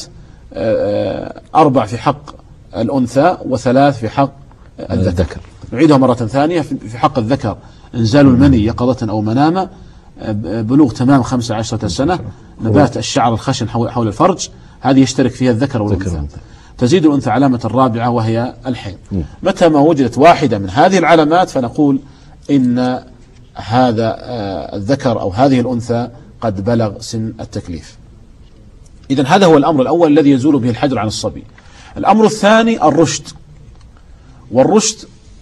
4 في حق الأنثى و3 في حق الذكر. نعيدها مرة ثانية. في حق الذكر إنزال المني يقظة أو مناما، بلوغ تمام 15 سنة، نبات الشعر الخشن حول الفرج، هذه يشترك فيها الذكر والأنثى. تزيد الأنثى علامة الرابعة وهي الحيض. متى ما وجدت واحدة من هذه العلامات فنقول إن هذا الذكر أو هذه الأنثى قد بلغ سن التكليف. إذن هذا هو الأمر الأول الذي يزول به الحجر عن الصبي. الأمر الثاني الرشد. والرشد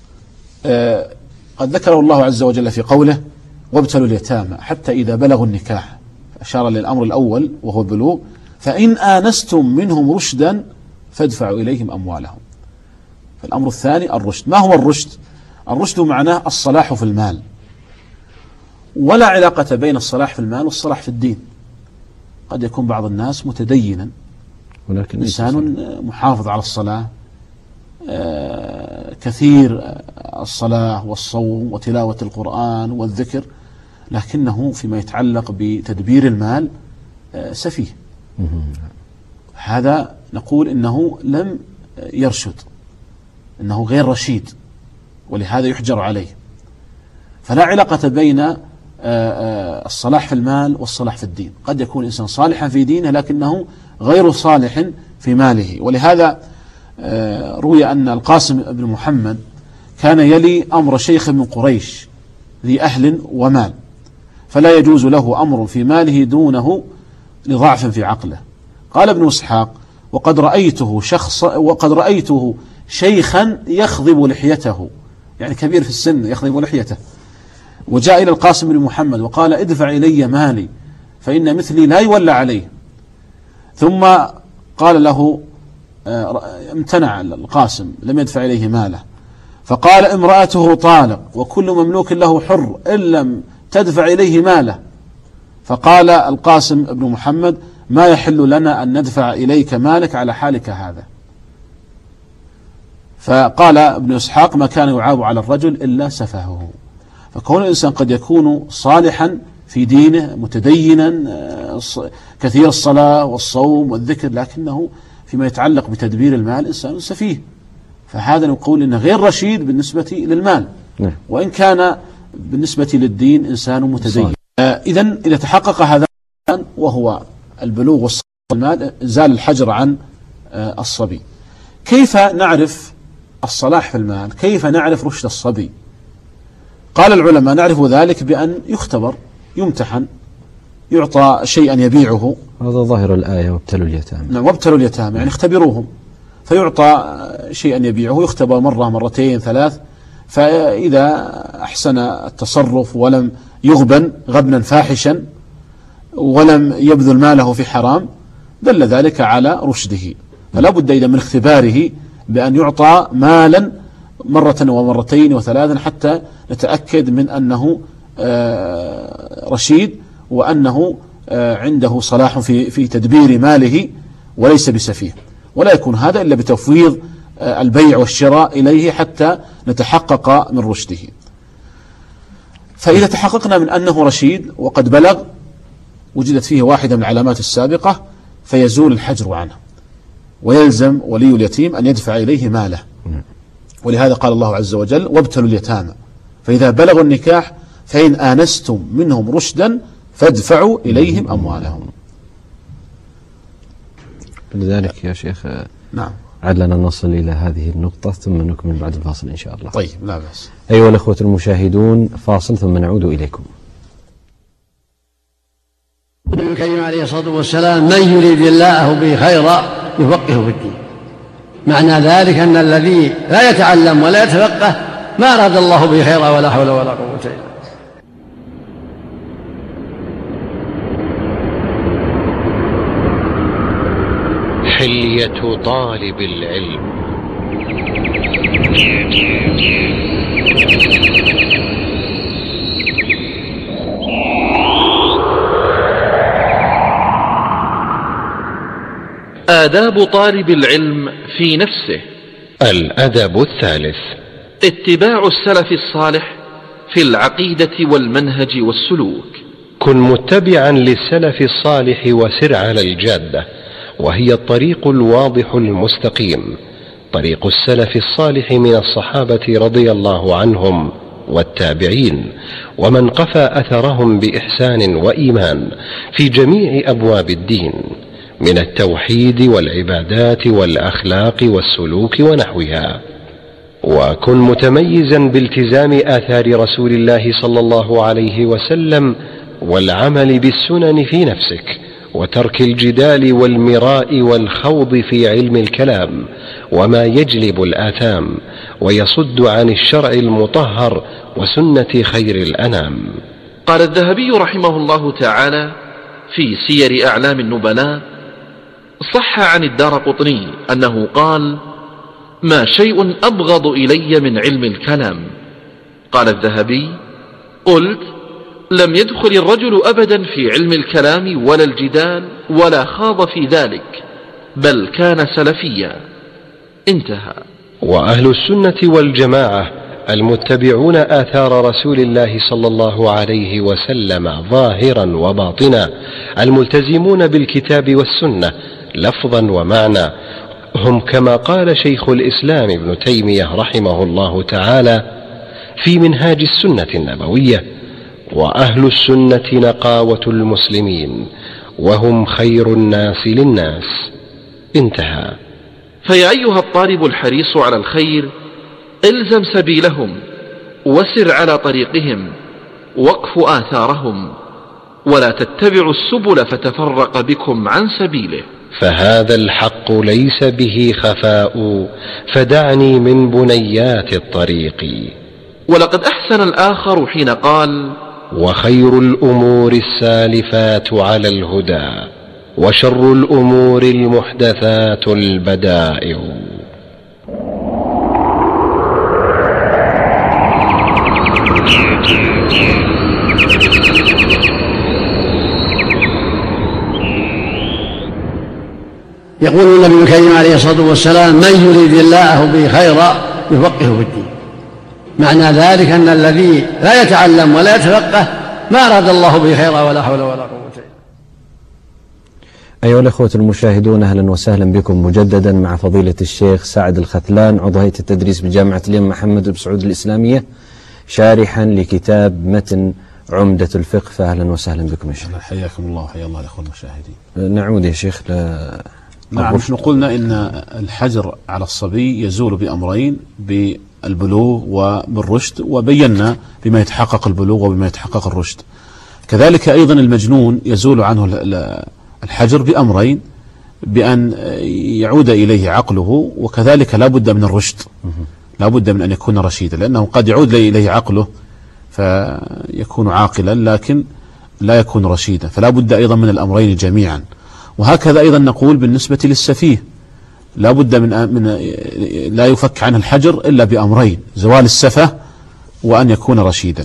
قد ذكره الله عز وجل في قوله وابتلوا اليتامى حتى إذا بلغوا النكاح، أشار للأمر الأول وهو البلوغ. فإن آنستم منهم رشدا فادفعوا إليهم أموالهم. فالأمر الثاني الرشد. ما هو الرشد؟ الرشد معناه الصلاح في المال، ولا علاقة بين الصلاح في المال والصلاح في الدين. قد يكون بعض الناس متدينا، ولكن إنسان محافظ على الصلاة، كثير الصلاة والصوم وتلاوة القرآن والذكر، لكنه فيما يتعلق بتدبير المال سفيه. هذا نقول إنه لم يرشد، إنه غير رشيد، ولهذا يحجر عليه. فلا علاقة بين الصلاح في المال والصلاح في الدين. قد يكون إنسان صالحا في دينه لكنه غير صالح في ماله. ولهذا روي أن القاسم بن محمد كان يلي أمر شيخ من قريش ذي أهل ومال، فلا يجوز له أمر في ماله دونه لضعف في عقله. قال ابن إسحاق وقد رأيته شيخا يخضب لحيته، يعني كبير في السن يخضب لحيته، وجاء إلى القاسم بن محمد وقال ادفع إلي مالي فإن مثلي لا يولى عليه. ثم قال له امتنع القاسم، لم يدفع إليه ماله، فقال امرأته طالق وكل مملوك له حر إن لم تدفع إليه ماله. فقال القاسم بن محمد ما يحل لنا أن ندفع إليك مالك على حالك هذا. فقال ابن إسحاق ما كان يعاب على الرجل إلا سفهه. فكون الإنسان قد يكون صالحا في دينه متدينا كثير الصلاة والصوم والذكر، لكنه فيما يتعلق بتدبير المال إنسان سفيه، فهذا نقول إنه غير رشيد بالنسبة للمال، وإن كان بالنسبة للدين إنسان متدين. إذن إذا تحقق هذا وهو البلوغ والمال زال الحجر عن الصبي. كيف نعرف الصلاح في المال؟ كيف نعرف رشد الصبي؟ قال العلماء نعرف ذلك بأن يختبر، يمتحن، يعطى شيئا يبيعه. هذا ظاهر الآية وابتلوا اليتامى. نعم، وابتلوا اليتامى يعني اختبروهم، فيعطى شيئا يبيعه، يختبر مرة مرتين ثلاث، فإذا أحسن التصرف ولم يغبن غبنا فاحشا ولم يبذل ماله في حرام دل ذلك على رشده. فلا بد إذا من اختباره بأن يعطى مالا مرة ومرتين وثلاثا حتى نتأكد من أنه رشيد وأنه عنده صلاح في تدبير ماله وليس بسفيه. ولا يكون هذا إلا بتفويض البيع والشراء إليه حتى نتحقق من رشده. فإذا تحققنا من أنه رشيد وقد بلغ وجدت فيه واحدة من العلامات السابقة فيزول الحجر عنه، ويلزم ولي اليتيم أن يدفع إليه ماله. ولهذا قال الله عز وجل وابتلوا اليتامى فإذا بلغوا النكاح فإن آنستم منهم رشدا فادفعوا إليهم أموالهم. لذلك يا شيخ نعم علنا نصل إلى هذه النقطة ثم نكمل بعد الفاصل إن شاء الله. طيب لا بأس. أيها الأخوة المشاهدون، فاصل ثم نعود إليكم. النبي الكريم عليه الصلاة والسلام من يريد الله به خيرا يفقهه في الدين. معنى ذلك أن الذي لا يتعلم ولا يتفقه ما أراد الله به خيرا ولا حول ولا قوة إلا بالله. حلية طالب العلم. آداب طالب العلم في نفسه. الأدب الثالث: اتباع السلف الصالح في العقيدة والمنهج والسلوك. كن متبعا للسلف الصالح وسر على الجادة، وهي الطريق الواضح المستقيم، طريق السلف الصالح من الصحابة رضي الله عنهم والتابعين ومن قفى أثرهم بإحسان وإيمان في جميع أبواب الدين من التوحيد والعبادات والأخلاق والسلوك ونحوها. وكن متميزا بالتزام آثار رسول الله صلى الله عليه وسلم والعمل بالسنن في نفسك، وترك الجدال والمراء والخوض في علم الكلام وما يجلب الآثام ويصد عن الشرع المطهر وسنة خير الأنام. قال الذهبي رحمه الله تعالى في سير أعلام النبلاء: صح عن الدارقطني أنه قال: ما شيء أبغض إلي من علم الكلام. قال الذهبي: قلت: لم يدخل الرجل أبدا في علم الكلام ولا الجدال ولا خاض في ذلك، بل كان سلفيا. انتهى. وأهل السنة والجماعة المتبعون آثار رسول الله صلى الله عليه وسلم ظاهرا وباطنا، الملتزمون بالكتاب والسنة لفظا ومعنى، هم كما قال شيخ الإسلام ابن تيمية رحمه الله تعالى في منهاج السنة النبوية: وأهل السنة نقاوة المسلمين وهم خير الناس للناس. انتهى. فيا أيها الطالب الحريص على الخير، الزم سبيلهم وسر على طريقهم وقف آثارهم، ولا تتبعوا السبل فتفرق بكم عن سبيله، فهذا الحق ليس به خفاء، فدعني من بنيات الطريق. ولقد أحسن الآخر حين قال: وخير الأمور السالفات على الهدى، وشر الأمور المحدثات البدائع. يقول النبي الكريم عليه الصلاة والسلام: من يريد الله به خيرا يفقهه في الدين. معنى ذلك أن الذي لا يتعلم ولا يتفقه ما أراد الله به خيرا ولا حول ولا قوة إلا بالله. أيها الأخوة المشاهدون، أهلا وسهلا بكم مجددا مع فضيلة الشيخ سعد الختلان، عضو هيئة التدريس بجامعة الإمام محمد بن سعود الإسلامية، شارحا لكتاب متن عمدة الفقه. فأهلا وسهلا بكم يا شيخ. حياكم الله وحيا الله الأخوة المشاهدين. نعود يا شيخ. نعم، نحن قلنا إن الحجر على الصبي يزول بأمرين: بالبلوغ وبالرشد، وبينا بما يتحقق البلوغ وبما يتحقق الرشد. كذلك أيضا المجنون يزول عنه الحجر بأمرين: بأن يعود إليه عقله، وكذلك لا بد من الرشد، لا بد من أن يكون رشيدا، لأنه قد يعود إليه عقله فيكون عاقلا لكن لا يكون رشيدا، فلا بد أيضا من الأمرين جميعا. وهكذا أيضا نقول بالنسبة للسفيه: لا بد من لا يفك عنه الحجر إلا بأمرين: زوال السفة وأن يكون رشيدا.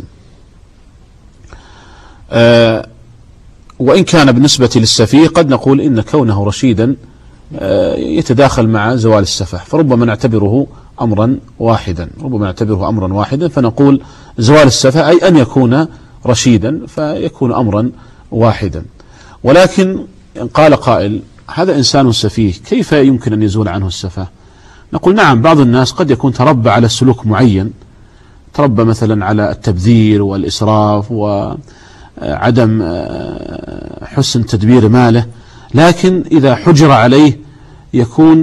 وإن كان بالنسبة للسفيه قد نقول إن كونه رشيدا يتداخل مع زوال السفة، فربما نعتبره أمرا واحدا، فنقول زوال السفة أي أن يكون رشيدا فيكون أمرا واحدا. ولكن إن قال قائل: هذا إنسان سفيه كيف يمكن أن يزول عنه السفة؟ نقول: نعم، بعض الناس قد يكون تربى على سلوك معين، تربى مثلا على التبذير والإسراف وعدم حسن تدبير ماله، لكن إذا حجر عليه يكون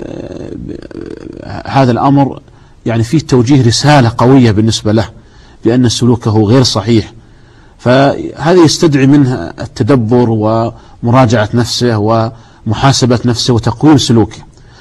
هذا الأمر يعني فيه توجيه رسالة قوية بالنسبة له بأن سلوكه غير صحيح، فهذا يستدعي منه التدبر ومراجعة نفسه ومحاسبة نفسه وتقويم سلوكه.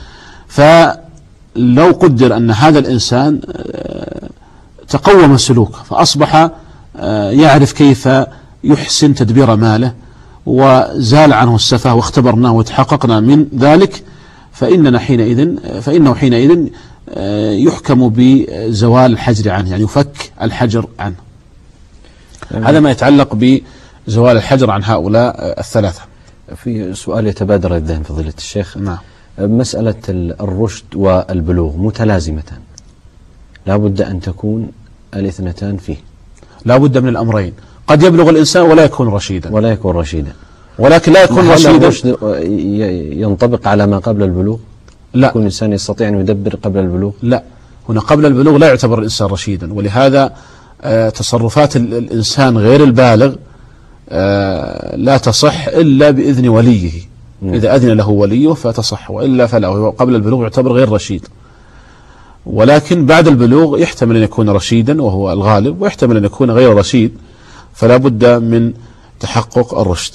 فلو قدر أن هذا الإنسان تقوم سلوكه فأصبح يعرف كيف يحسن تدبير ماله وزال عنه السفة واختبرناه وتحققنا من ذلك، فإنه حينئذ يحكم بزوال الحجر عنه، يعني يفك الحجر عنه. هذا ما يتعلق بزوال الحجر عن هؤلاء الثلاثة. في سؤال يتبادر الذهن فضيلة الشيخ. نعم. مسألة الرشد والبلوغ متلازمتان، لا بد أن تكون الاثنتان فيه، لا بد من الأمرين. قد يبلغ الإنسان ولا يكون رشيدا، ولكن لا يكون رشيدا. الرشد ينطبق على ما قبل البلوغ؟ لا، يكون الإنسان يستطيع أن يدبر قبل البلوغ؟ لا، هنا قبل البلوغ لا يعتبر الإنسان رشيدا، ولهذا تصرفات الإنسان غير البالغ لا تصح إلا بإذن وليه. إذا أذن له وليه فتصح، وإلا فلا. قبل البلوغ يعتبر غير رشيد، ولكن بعد البلوغ يحتمل أن يكون رشيدا وهو الغالب، ويحتمل أن يكون غير رشيد، فلا بد من تحقق الرشد.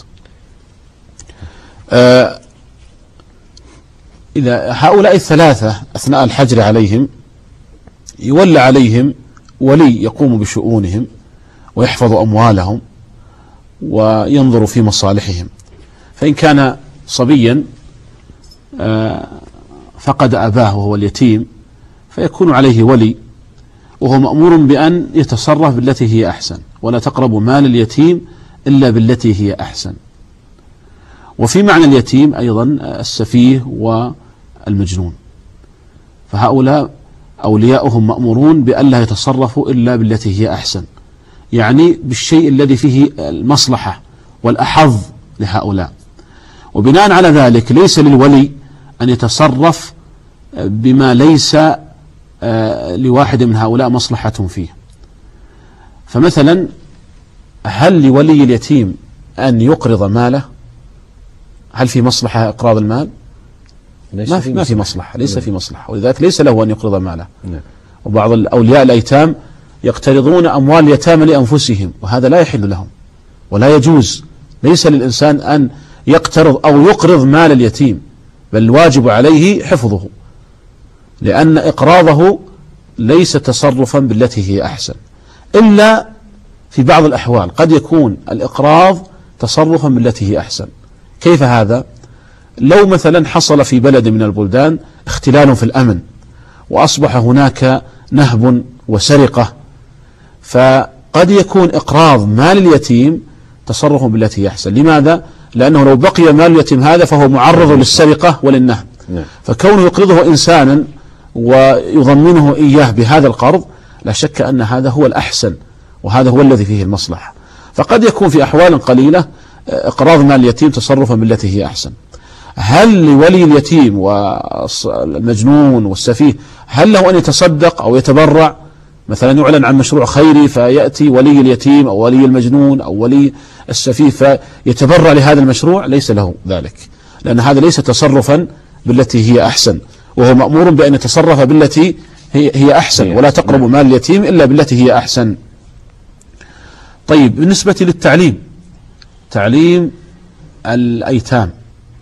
إذا هؤلاء الثلاثة أثناء الحجر عليهم يولى عليهم ولي يقوم بشؤونهم ويحفظ أموالهم وينظر في مصالحهم. فإن كان صبيا فقد أباه وهو اليتيم فيكون عليه ولي، وهو مأمور بأن يتصرف بالتي هي أحسن، ولا تقربوا مال اليتيم إلا بالتي هي أحسن. وفي معنى اليتيم أيضا السفيه والمجنون، فهؤلاء أولياؤهم مأمورون بأن لا يتصرفوا إلا بالتي هي أحسن، يعني بالشيء الذي فيه المصلحة والأحظ لهؤلاء. وبناء على ذلك ليس للولي أن يتصرف بما ليس لواحد من هؤلاء مصلحة فيه. فمثلا هل لولي اليتيم أن يقرض ماله؟ هل في مصلحة إقراض المال؟ ما في مصلحة، ليس في مصلحة، ولذلك ليس له أن يقرض ماله. وبعض الأولياء الأيتام يقترضون أموال اليتامى لأنفسهم، وهذا لا يحل لهم ولا يجوز. ليس للإنسان أن يقترض أو يقرض مال اليتيم، بل الواجب عليه حفظه، لأن إقراضه ليس تصرفا بالتي هي أحسن، إلا في بعض الأحوال قد يكون الإقراض تصرفا بالتي هي أحسن. كيف هذا؟ لو مثلا حصل في بلد من البلدان اختلال في الأمن، وأصبح هناك نهب وسرقة، فقد يكون إقراض مال اليتيم تصرف بالتي هي أحسن. لماذا؟ لأنه لو بقي مال اليتيم هذا فهو معرض للسرقة وللنهب، فكونه يقرضه إنسانا ويضمنه إياه بهذا القرض لا شك أن هذا هو الأحسن، وهذا هو الذي فيه المصلحة. فقد يكون في أحوال قليلة إقراض مال اليتيم تصرفا بالتي هي أحسن. هل لولي اليتيم والمجنون والسفيه هل له أن يتصدق أو يتبرع؟ مثلا يعلن عن مشروع خيري فيأتي ولي اليتيم أو ولي المجنون أو ولي السفيه فيتبرع لهذا المشروع؟ ليس له ذلك، لأن هذا ليس تصرفا بالتي هي أحسن، وهو مأمور بأن يتصرف بالتي هي أحسن، ولا تقربوا مال اليتيم إلا بالتي هي أحسن. طيب، بالنسبة للتعليم، تعليم الأيتام،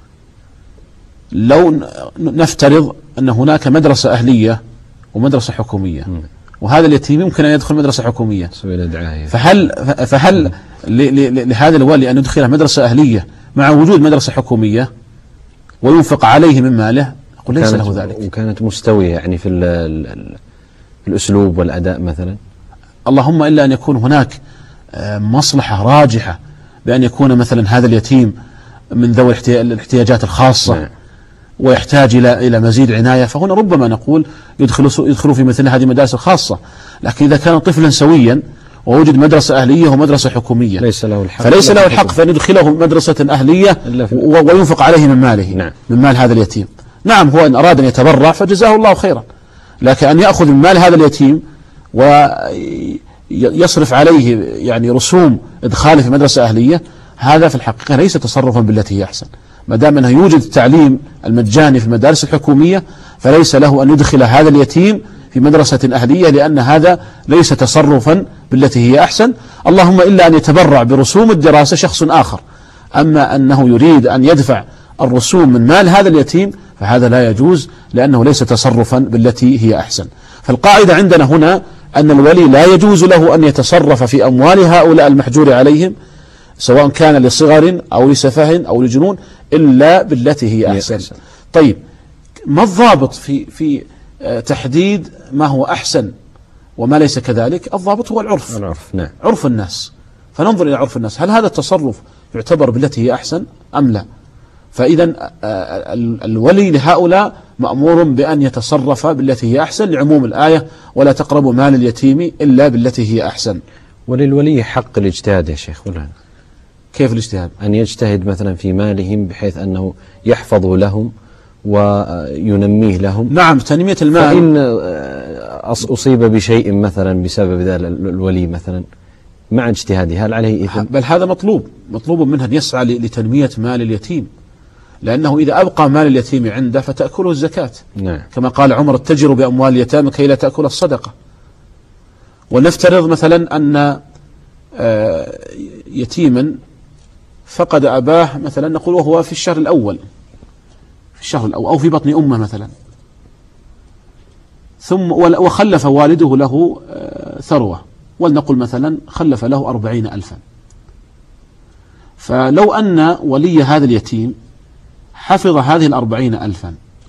لو نفترض أن هناك مدرسة أهلية ومدرسة حكومية، وهذا اليتيم يمكن أن يدخل مدرسة حكومية، فهل لهذا الوالي أن يدخله مدرسة أهلية مع وجود مدرسة حكومية وينفق عليه من ماله؟ أقول ليس له ذلك. وكانت مستوية يعني في الأسلوب والأداء مثلا، اللهم إلا أن يكون هناك مصلحة راجحة بأن يكون مثلا هذا اليتيم من ذوي الاحتياجات الخاصة ويحتاج إلى مزيد عناية، فهنا ربما نقول يدخلوا في مثل هذه المدارس الخاصة. لكن إذا كان طفلا سويا ووجد مدرسة أهلية ومدرسة حكومية فليس له الحق فأن يدخله مدرسة أهلية وينفق عليه من ماله، من مال هذا اليتيم. نعم، هو إن أراد أن يتبرع فجزاه الله خيرا، لكن أن يأخذ من مال هذا اليتيم ويصرف عليه يعني رسوم إدخاله في مدرسة أهلية، هذا في الحقيقة ليس تصرفا بالتي هي أحسن. ما دام أنه يوجد التعليم المجاني في المدارس الحكومية فليس له أن يدخل هذا اليتيم في مدرسة أهلية، لأن هذا ليس تصرفا بالتي هي أحسن، اللهم إلا أن يتبرع برسوم الدراسة شخص آخر. أما أنه يريد أن يدفع الرسوم من مال هذا اليتيم فهذا لا يجوز، لأنه ليس تصرفا بالتي هي أحسن. فالقاعدة عندنا هنا أن الولي لا يجوز له أن يتصرف في أموال هؤلاء المحجور عليهم سواء كان لصغر أو لسفه أو لجنون إلا بالتي هي أحسن. طيب، ما الضابط في تحديد ما هو أحسن وما ليس كذلك؟ الضابط هو العرف. نعم. عرف الناس. فننظر إلى عرف الناس، هل هذا التصرف يعتبر بالتي هي أحسن أم لا؟ فإذا الولي لهؤلاء مأمور بأن يتصرف بالتي هي أحسن لعموم الآية: ولا تقربوا مال اليتيم إلا بالتي هي أحسن. وللولي حق الاجتهاد يا شيخ ولا؟ كيف الاجتهاد؟ أن يجتهد مثلا في مالهم بحيث أنه يحفظ لهم وينميه لهم. نعم، تنمية المال. فإن أصيب بشيء مثلا بسبب ذلك الولي مثلا مع اجتهاده، هل عليه إثم؟ بل هذا مطلوب منه أن يسعى لتنمية مال اليتيم، لأنه إذا أبقى مال اليتيم عنده فتأكله الزكاة. نعم. كما قال عمر: اتجروا بأموال اليتامى كي لا تأكل الصدقة. ونفترض مثلا أن يتيما فقد أباه مثلا، نقول وهو في الشهر الأول أو في بطن أمه مثلا، ثم وخلف والده له ثروة، ولنقل مثلا خلف له 40,000. فلو أن ولي هذا اليتيم حفظ هذه 40,000،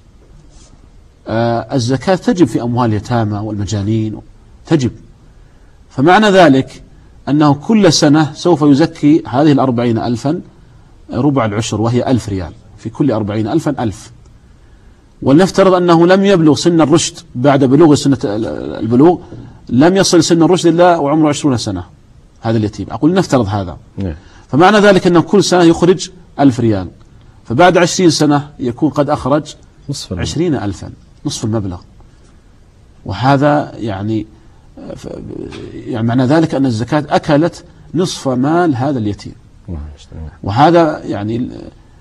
الزكاة تجب في أموال اليتامى والمجانين، تجب. فمعنى ذلك أنه كل سنة سوف يزكي هذه 40,000 ربع العشر، وهي 1000 ريال في كل 40,000 1000. ولنفترض أنه لم يبلغ سن الرشد بعد بلوغ سنة البلوغ، لم يصل سن الرشد إلا وعمره 20 سنة هذا اليتيم، أقول نفترض هذا. فمعنى ذلك أنه كل سنة يخرج 1000 ريال، فبعد 20 سنة يكون قد أخرج 20,000، نصف المبلغ. وهذا يعني معنى ذلك أن الزكاة أكلت نصف مال هذا اليتيم، وهذا يعني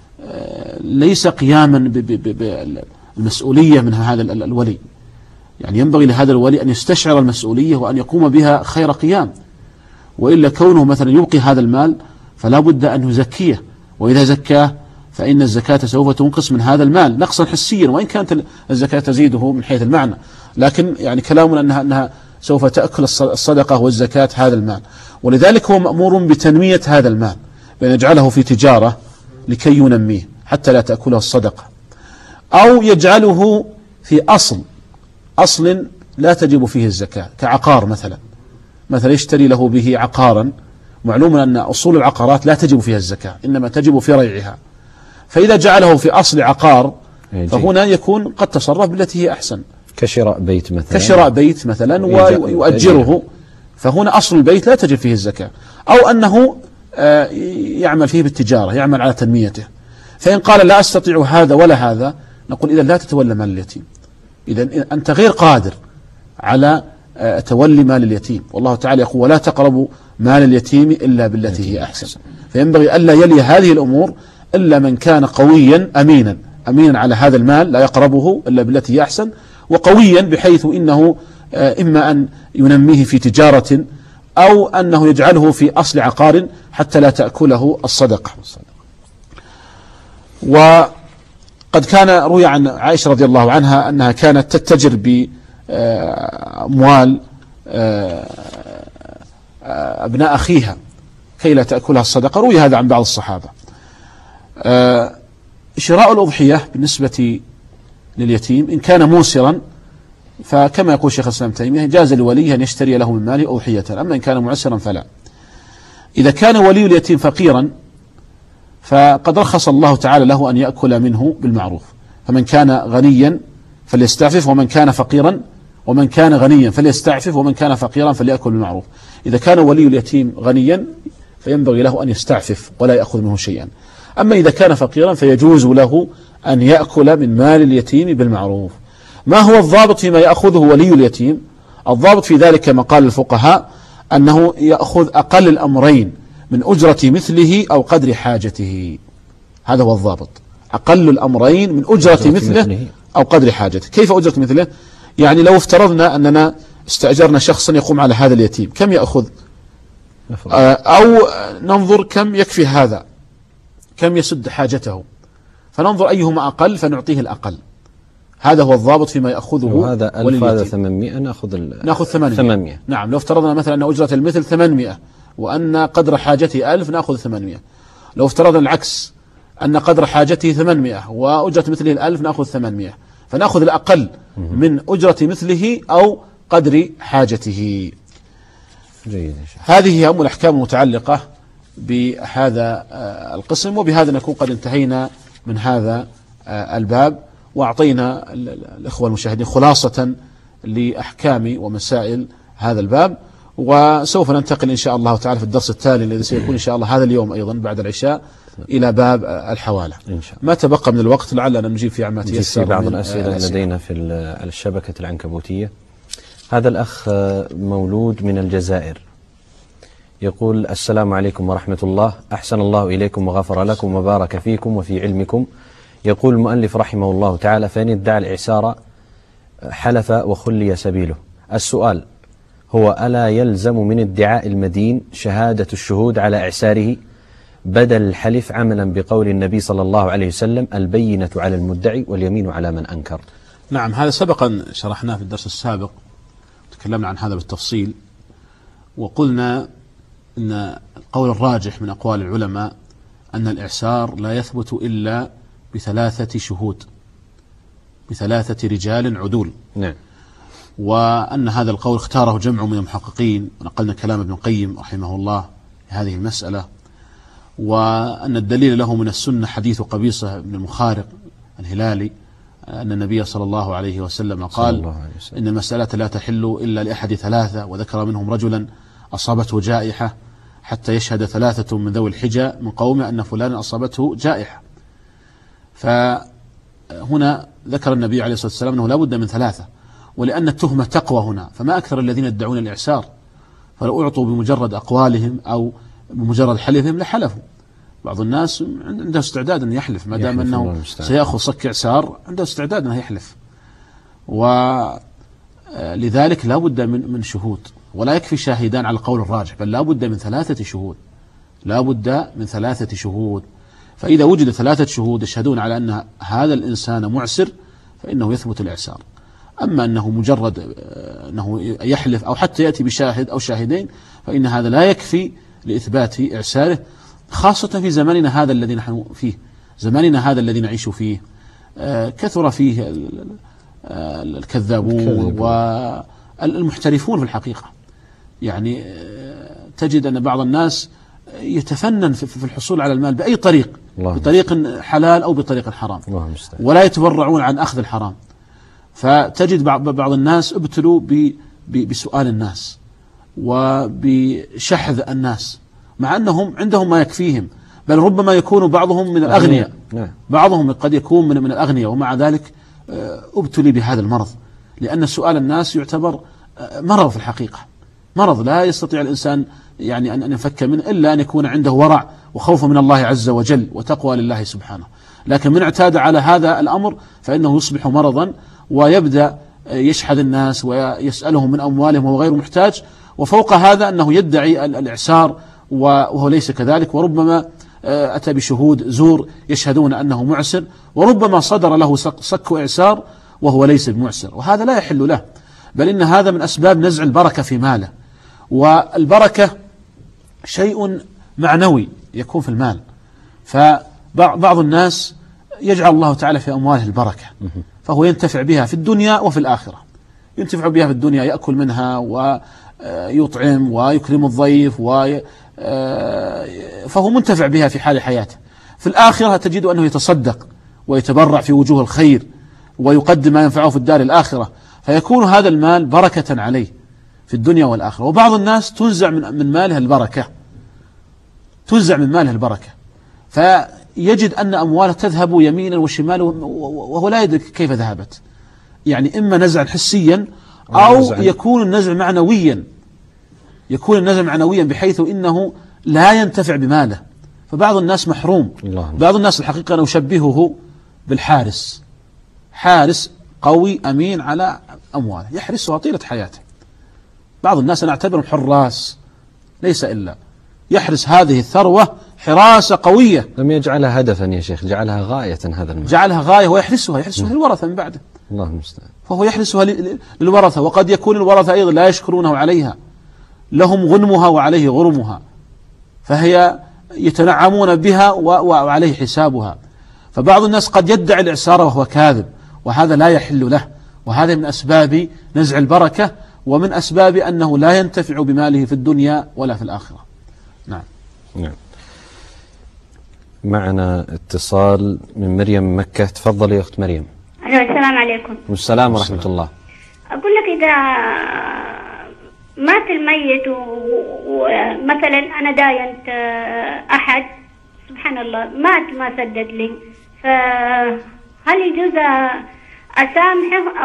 ليس قياما بالمسؤولية من هذا الولي. يعني ينبغي لهذا الولي أن يستشعر المسؤولية وأن يقوم بها خير قيام، وإلا كونه مثلا يبقي هذا المال فلا بد أن يزكيه، وإذا زكاه فإن الزكاة سوف تنقص من هذا المال نقصا حسيا، وإن كانت الزكاة تزيده من حيث المعنى، لكن يعني كلامنا أنها سوف تأكل الصدقة والزكاة هذا المال. ولذلك هو مأمور بتنمية هذا المال، بأن يجعله في تجارة لكي ينميه حتى لا تأكله الصدقة، أو يجعله في أصل لا تجب فيه الزكاة، كعقار مثلا يشتري له به عقارا، معلوم أن أصول العقارات لا تجب فيها الزكاة، إنما تجب في ريعها. فإذا جعله في أصل عقار فهنا يكون قد تصرف بالتي هي أحسن، كشراء بيت مثلا ويؤجره، فهنا أصل البيت لا تجب فيه الزكاة. أو أنه يعمل فيه بالتجارة، يعمل على تنميته، فإن قال لا أستطيع هذا ولا هذا، نقول إذا لا تتولى مال اليتيم، إذا أنت غير قادر على تولي مال اليتيم. والله تعالى يقول: ولا تقربوا مال اليتيم إلا بالتي هي أحسن. فينبغي ألا يلي هذه الأمور إلا من كان قويا أمينا على هذا المال، لا يقربه إلا بالتي هي أحسن، وقويا بحيث إنه إما أن ينميه في تجارة أو أنه يجعله في أصل عقار حتى لا تأكله الصدقة. وقد كان روي عن عائشة رضي الله عنها أنها كانت تتجر بأموال أبناء أخيها كي لا تأكلها الصدقة، روي هذا عن بعض الصحابة. شراء الأضحية بالنسبة لليتيم إن كان موسرا فكما يقول شيخ الإسلام تيمية جاز لوليه أن يشتري له من ماله أضحية، أما إن كان معسرا فلا. إذا كان ولي اليتيم فقيرا فقد رخص الله تعالى له أن يأكل منه بالمعروف، فمن كان غنيا فليستعفف، ومن كان فقيرا ومن كان غنيا فليستعفف، ومن كان فقيرا فليأكل بالمعروف. إذا كان ولي اليتيم غنيا فينبغي له أن يستعفف ولا يأخذ منه شيئا، أما إذا كان فقيرا فيجوز له أن يأكل من مال اليتيم بالمعروف. ما هو الضابط فيما يأخذه ولي اليتيم؟ الضابط في ذلك كما قال الفقهاء أنه يأخذ أقل الأمرين من أجرة مثله أو قدر حاجته، هذا هو الضابط، أقل الأمرين من أجرة مثله أو قدر حاجته. كيف أجرة مثله؟ يعني لو افترضنا أننا استأجرنا شخصا يقوم على هذا اليتيم، كم يأخذ؟ أو ننظر كم يكفي هذا، كم يسد حاجته، فننظر أيهما أقل فنعطيه الأقل. هذا هو الضابط فيما يأخذه. وهذا 1000 هذا 800 نأخذ 800. نعم، لو افترضنا مثلا أن أجرة المثل 800 وأن قدر حاجته 1000 نأخذ 800. لو افترضنا العكس أن قدر حاجته 800 وأجرة مثله 1000 نأخذ 800. فنأخذ الأقل من أجرة مثله أو قدر حاجته. جيد يا شيخ. هذه هي أم الأحكام المتعلقة بهذا القسم، وبهذا نكون قد انتهينا من هذا الباب، وأعطينا الإخوة المشاهدين خلاصة لأحكام ومسائل هذا الباب. وسوف ننتقل إن شاء الله تعالى في الدرس التالي الذي سيكون إن شاء الله هذا اليوم أيضا بعد العشاء إلى باب الحوالة إن شاء الله. ما تبقى من الوقت لعلنا نجيب في عما تيسر. بعض الأسئلة لدينا في الشبكة العنكبوتية. هذا الأخ مولود من الجزائر يقول: السلام عليكم ورحمة الله، أحسن الله إليكم وغفر لكم وبارك فيكم وفي علمكم. يقول المؤلف رحمه الله تعالى: فإن ادعى الإعسار حلف وخلي سبيله. السؤال هو: ألا يلزم من ادعاء المدين شهادة الشهود على إعساره بدل الحلف، عملا بقول النبي صلى الله عليه وسلم: البينة على المدعي واليمين على من أنكر؟ نعم، هذا سبقا شرحناه في الدرس السابق، تكلمنا عن هذا بالتفصيل، وقلنا أن القول الراجح من أقوال العلماء أن الإعسار لا يثبت إلا بثلاثة شهود، بثلاثة رجال عدول. نعم. وأن هذا القول اختاره جمع من المحققين، ونقلنا كلام ابن القيم رحمه الله في هذه المسألة، وأن الدليل له من السنة حديث قبيصة بن المخارق الهلالي أن النبي صلى الله عليه وسلم قال: إن المسألة لا تحل إلا لأحد ثلاثة، وذكر منهم رجلا أصابته جائحة حتى يشهد ثلاثة من ذوي الحجة من قومه أن فلانا أصابته جائحة. فهنا ذكر النبي عليه الصلاة والسلام أنه لا بد من ثلاثة، ولأن التهمة تقوى هنا، فما أكثر الذين يدعون الإعسار، فلو أعطوا بمجرد أقوالهم أو بمجرد حلفهم لحلفوا. بعض الناس عنده استعداد أن يحلف ما دام أنه سيأخذ صك إعسار، عنده استعداد أنه يحلف. ولذلك لا بد من شهود، ولا يكفي شاهدان على القول الراجح، بل لا بد من ثلاثة شهود، لا بد من ثلاثة شهود. فإذا وجد ثلاثة شهود يشهدون على أن هذا الإنسان معسر فإنه يثبت الإعسار. أما أنه مجرد أنه يحلف أو حتى يأتي بشاهد أو شاهدين فإن هذا لا يكفي لإثبات إعساره، خاصة في زماننا هذا الذي نحن فيه، زماننا هذا الذي نعيش فيه كثر فيه الكذابون والمحترفون في الحقيقة. يعني تجد أن بعض الناس يتفنن في الحصول على المال بأي طريق، بطريق حلال أو بطريق حرام، ولا يتبرعون عن أخذ الحرام. فتجد بعض الناس ابتلوا بسؤال الناس وبشحذ الناس، مع أنهم عندهم ما يكفيهم، بل ربما يكون بعضهم من الأغنياء، بعضهم قد يكون من الأغنياء، ومع ذلك ابتلي بهذا المرض، لأن سؤال الناس يعتبر مرض في الحقيقة، مرض لا يستطيع الإنسان يعني أن ينفك منه إلا أن يكون عنده ورع وخوف من الله عز وجل وتقوى لله سبحانه. لكن من اعتاد على هذا الأمر فإنه يصبح مرضا، ويبدأ يشحذ الناس ويسألهم من أموالهم وهو غير محتاج، وفوق هذا أنه يدعي الإعسار وهو ليس كذلك، وربما أتى بشهود زور يشهدون أنه معسر، وربما صدر له صك إعسار وهو ليس بمعسر، وهذا لا يحل له، بل إن هذا من أسباب نزع البركة في ماله. والبركة شيء معنوي يكون في المال، فبعض الناس يجعل الله تعالى في أمواله البركة، فهو ينتفع بها في الدنيا وفي الآخرة. ينتفع بها في الدنيا، يأكل منها ويطعم ويكرم الضيف، فهو منتفع بها في حال حياته. في الآخرة تجد أنه يتصدق ويتبرع في وجوه الخير ويقدم ما ينفعه في الدار الآخرة، فيكون هذا المال بركة عليه في الدنيا والآخرة. وبعض الناس تنزع من ماله البركة، تنزع من ماله البركة، فيجد أن أمواله تذهب يمينا وشمالا وهو لا يدرك كيف ذهبت. يعني إما نزعا حسيا أو يكون النزع معنويا، يكون النزع معنويا بحيث إنه لا ينتفع بماله. فبعض الناس محروم. بعض الناس الحقيقة أنا أشبهه بالحارس، حارس قوي أمين على أمواله يحرسها طيلة حياته. بعض الناس أنا أعتبرهم حراس ليس إلا يحرس هذه الثروة حراسة قوية. لم يجعلها هدفا يا شيخ، جعلها غاية. هذا المال جعلها غاية ويحرسها، يحرسها للورثة من بعده. الله المستعان. فهو يحرسها للورثة، وقد يكون الورثة أيضا لا يشكرونه عليها، لهم غنمها وعليه غرمها، فهي يتنعمون بها وعليه حسابها. فبعض الناس قد يدعي الإعسار وهو كاذب، وهذا لا يحل له، وهذا من أسباب نزع البركة، ومن أسباب أنه لا ينتفع بماله في الدنيا ولا في الآخرة. نعم. نعم. معنا اتصال من مريم مكة. تفضل يا أخت مريم. السلام عليكم. والسلام ورحمة الله. أقول لك إذا مات الميت ومثلا أنا داينت أحد سبحان الله مات ما سدد لي، فهل يجوز أسامحه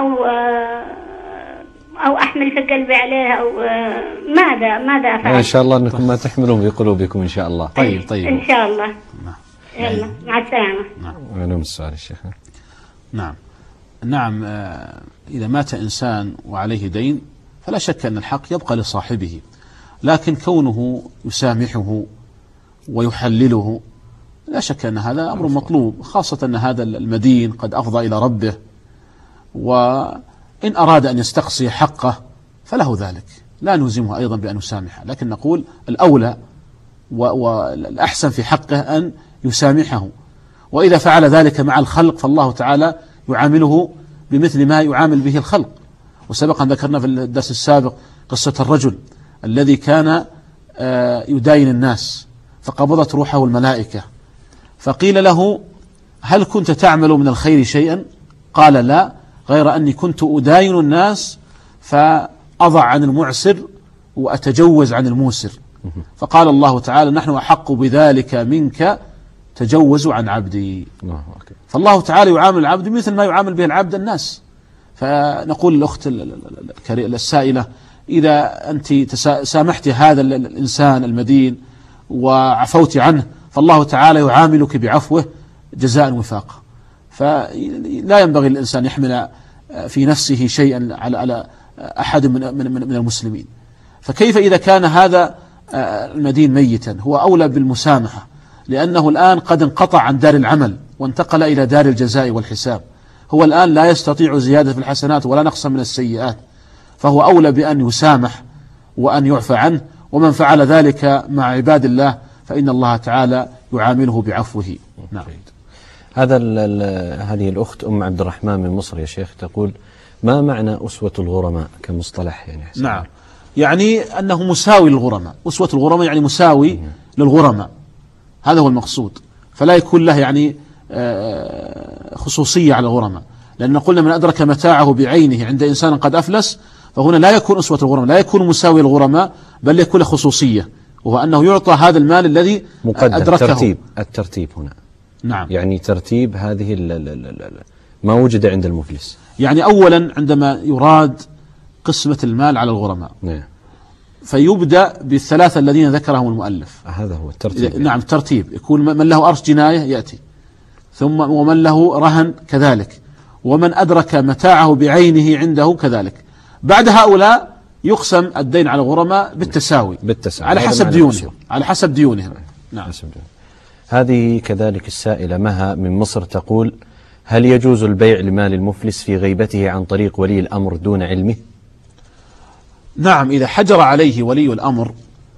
أو أحمل في قلبي عليه أو ماذا أفعل؟ إن شاء الله أنكم ما تحملون في قلوبكم إن شاء الله. طيب إن شاء الله. يلا مع السلامة. نعم. السؤال الشيخ. نعم. إذا مات إنسان وعليه دين فلا شك أن الحق يبقى لصاحبه، لكن كونه يسامحه ويحلله لا شك أن هذا أمر مطلوب، خاصة أن هذا المدين قد أفضى إلى ربه، وإن أراد أن يستقصي حقه فله ذلك، لا نلزمه أيضا بأن يسامحه، لكن نقول الأولى والأحسن في حقه أن يسامحه، وإذا فعل ذلك مع الخلق فالله تعالى يعامله بمثل ما يعامل به الخلق. وسبقا ذكرنا في الدرس السابق قصة الرجل الذي كان يداين الناس فقبضت روحه الملائكة، فقيل له هل كنت تعمل من الخير شيئا؟ قال لا، غير أني كنت أداين الناس فأضع عن المعسر وأتجوز عن الموسر. فقال الله تعالى نحن أحق بذلك منك تجوز عن عبدي. فالله تعالى يعامل العبد مثل ما يعامل به العبد الناس. فنقول للأخت السائلة إذا أنت سامحت هذا الإنسان المدين وعفوت عنه فالله تعالى يعاملك بعفوه جزاء وفاقا، فلا ينبغي الإنسان يحمل في نفسه شيئا على أحد من المسلمين. فكيف إذا كان هذا المدين ميتا؟ هو أولى بالمسامحة، لأنه الآن قد انقطع عن دار العمل وانتقل إلى دار الجزاء والحساب، هو الآن لا يستطيع زيادة في الحسنات ولا نقصا من السيئات، فهو أولى بأن يسامح وأن يعفى عنه، ومن فعل ذلك مع عباد الله فإن الله تعالى يعامله بعفوه. نعم. هذه الأخت أم عبد الرحمن من مصر يا شيخ تقول ما معنى أسوة الغرماء كمصطلح؟ يعني حسن. نعم، يعني أنه مساوي للغرماء، أسوة الغرماء يعني مساوي للغرماء، هذا هو المقصود، فلا يكون له يعني خصوصية على الغرماء، لأن قلنا من أدرك متاعه بعينه عند إنسان قد أفلس فهنا لا يكون أسوة الغرماء، لا يكون مساوي للغرماء، بل يكون له خصوصية، وهو أنه يعطى هذا المال الذي أدركه. الترتيب هنا. نعم. يعني ترتيب هذه ما وجد عند المفلس. يعني أولا عندما يراد قسمة المال على الغرماء فيبدأ بالثلاثة الذين ذكرهم المؤلف، هذا هو الترتيب. نعم الترتيب، يكون من له أرش جناية يأتي، ثم ومن له رهن كذلك، ومن أدرك متاعه بعينه عنده كذلك. بعد هؤلاء يقسم الدين على الغرماء بالتساوي على حسب ديونهم. نعم. هذه كذلك السائلة مها من مصر تقول هل يجوز البيع لمال المفلس في غيبته عن طريق ولي الأمر دون علمه؟ نعم، إذا حجر عليه ولي الأمر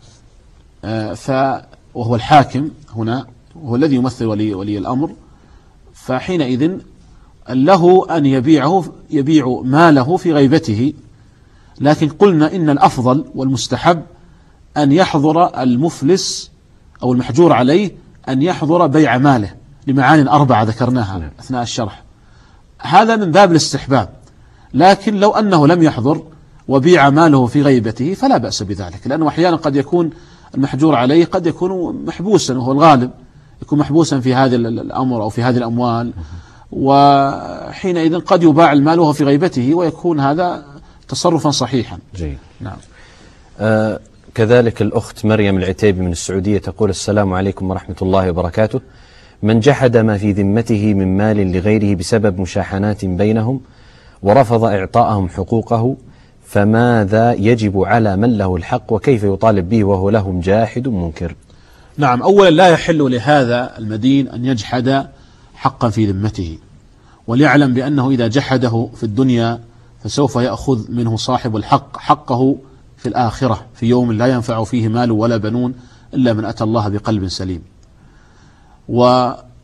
وهو الحاكم هنا هو الذي يمثل ولي الأمر، فحينئذ له أن يبيع ماله في غيبته، لكن قلنا إن الأفضل والمستحب أن يحضر المفلس أو المحجور عليه أن يحضر بيع ماله لمعان 4 ذكرناها أثناء الشرح، هذا من باب الاستحباب. لكن لو أنه لم يحضر وبيع ماله في غيبته فلا بأس بذلك، لأنه أحيانا قد يكون المحجور عليه قد يكون محبوسا، وهو الغالب يكون محبوسا في هذا الأمر أو في هذه الأموال، وحينئذ قد يباع المال وهو في غيبته ويكون هذا تصرفا صحيحا. جيد. نعم. كذلك الأخت مريم العتيبي من السعودية تقول السلام عليكم ورحمة الله وبركاته، من جحد ما في ذمته من مال لغيره بسبب مشاحنات بينهم ورفض إعطاءهم حقوقه فماذا يجب على من له الحق وكيف يطالب به وهو لهم جاحد منكر؟ نعم، أولا لا يحل لهذا المدين أن يجحد حقا في ذمته، وليعلم بأنه إذا جحده في الدنيا فسوف يأخذ منه صاحب الحق حقه في الآخرة في يوم لا ينفع فيه مال ولا بنون إلا من أتى الله بقلب سليم.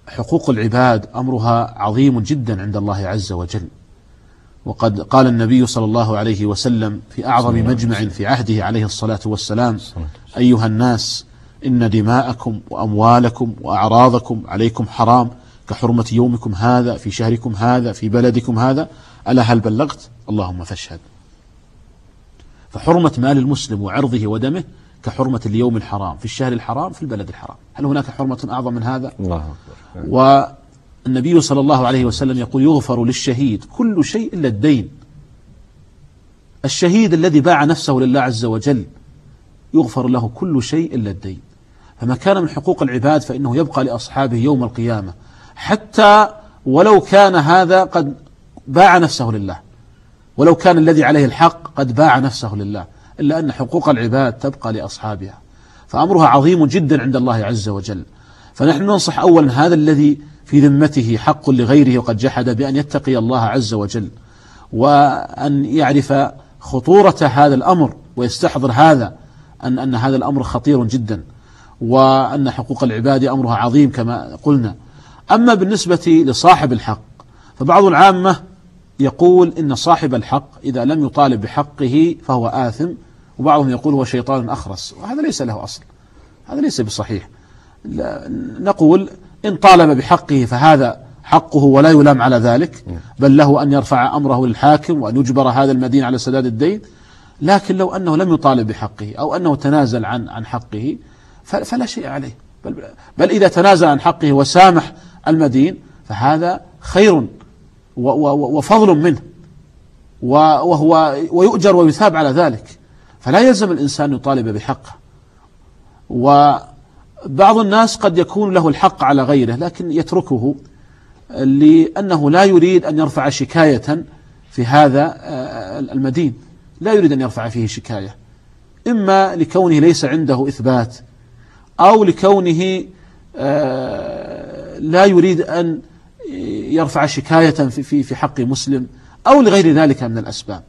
حقوق العباد أمرها عظيم جدا عند الله عز وجل. وقد قال النبي صلى الله عليه وسلم في أعظم مجمع في عهده عليه الصلاة والسلام: أيها الناس، إن دماءكم وأموالكم وأعراضكم عليكم حرام كحرمة يومكم هذا في شهركم هذا في بلدكم هذا، ألا هل بلغت؟ اللهم فاشهد. فحرمة مال المسلم وعرضه ودمه كحرمة اليوم الحرام في الشهر الحرام في البلد الحرام. هل هناك حرمة أعظم من هذا؟ الله أكبر. والنبي صلى الله عليه وسلم يقول: يغفر للشهيد كل شيء إلا الدين. الشهيد الذي باع نفسه لله عز وجل يغفر له كل شيء إلا الدين. فما كان من حقوق العباد فإنه يبقى لأصحابه يوم القيامة، حتى ولو كان هذا قد باع نفسه لله، ولو كان الذي عليه الحق قد باع نفسه لله، إلا أن حقوق العباد تبقى لأصحابها، فأمرها عظيم جدا عند الله عز وجل. فنحن ننصح أولا هذا الذي في ذمته حق لغيره وقد جحد بأن يتقي الله عز وجل، وأن يعرف خطورة هذا الأمر ويستحضر هذا أن هذا الأمر خطير جدا، وأن حقوق العباد أمرها عظيم كما قلنا. أما بالنسبة لصاحب الحق فبعض العامة يقول إن صاحب الحق إذا لم يطالب بحقه فهو آثم، وبعضهم يقول هو شيطان أخرس، وهذا ليس له أصل، هذا ليس بصحيح. نقول إن طالب بحقه فهذا حقه ولا يلام على ذلك، بل له أن يرفع أمره للحاكم وأن يجبر هذا المدين على سداد الدين. لكن لو أنه لم يطالب بحقه أو أنه تنازل عن حقه فلا شيء عليه، بل إذا تنازل عن حقه وسامح المدين فهذا خير وفضل منه، ويؤجر ويثاب على ذلك، فلا يلزم الإنسان يطالب بحقه. وبعض الناس قد يكون له الحق على غيره لكن يتركه لأنه لا يريد أن يرفع شكاية في هذا المدين، لا يريد أن يرفع فيه شكاية، إما لكونه ليس عنده إثبات، أو لكونه لا يريد أن يرفع شكاية في حق مسلم، أو لغير ذلك من الأسباب.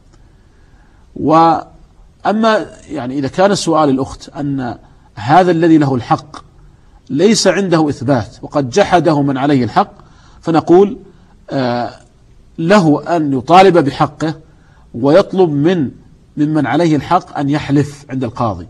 وأما يعني إذا كان السؤال الأخت أن هذا الذي له الحق ليس عنده إثبات وقد جحده من عليه الحق، فنقول له أن يطالب بحقه ويطلب ممن عليه الحق أن يحلف عند القاضي.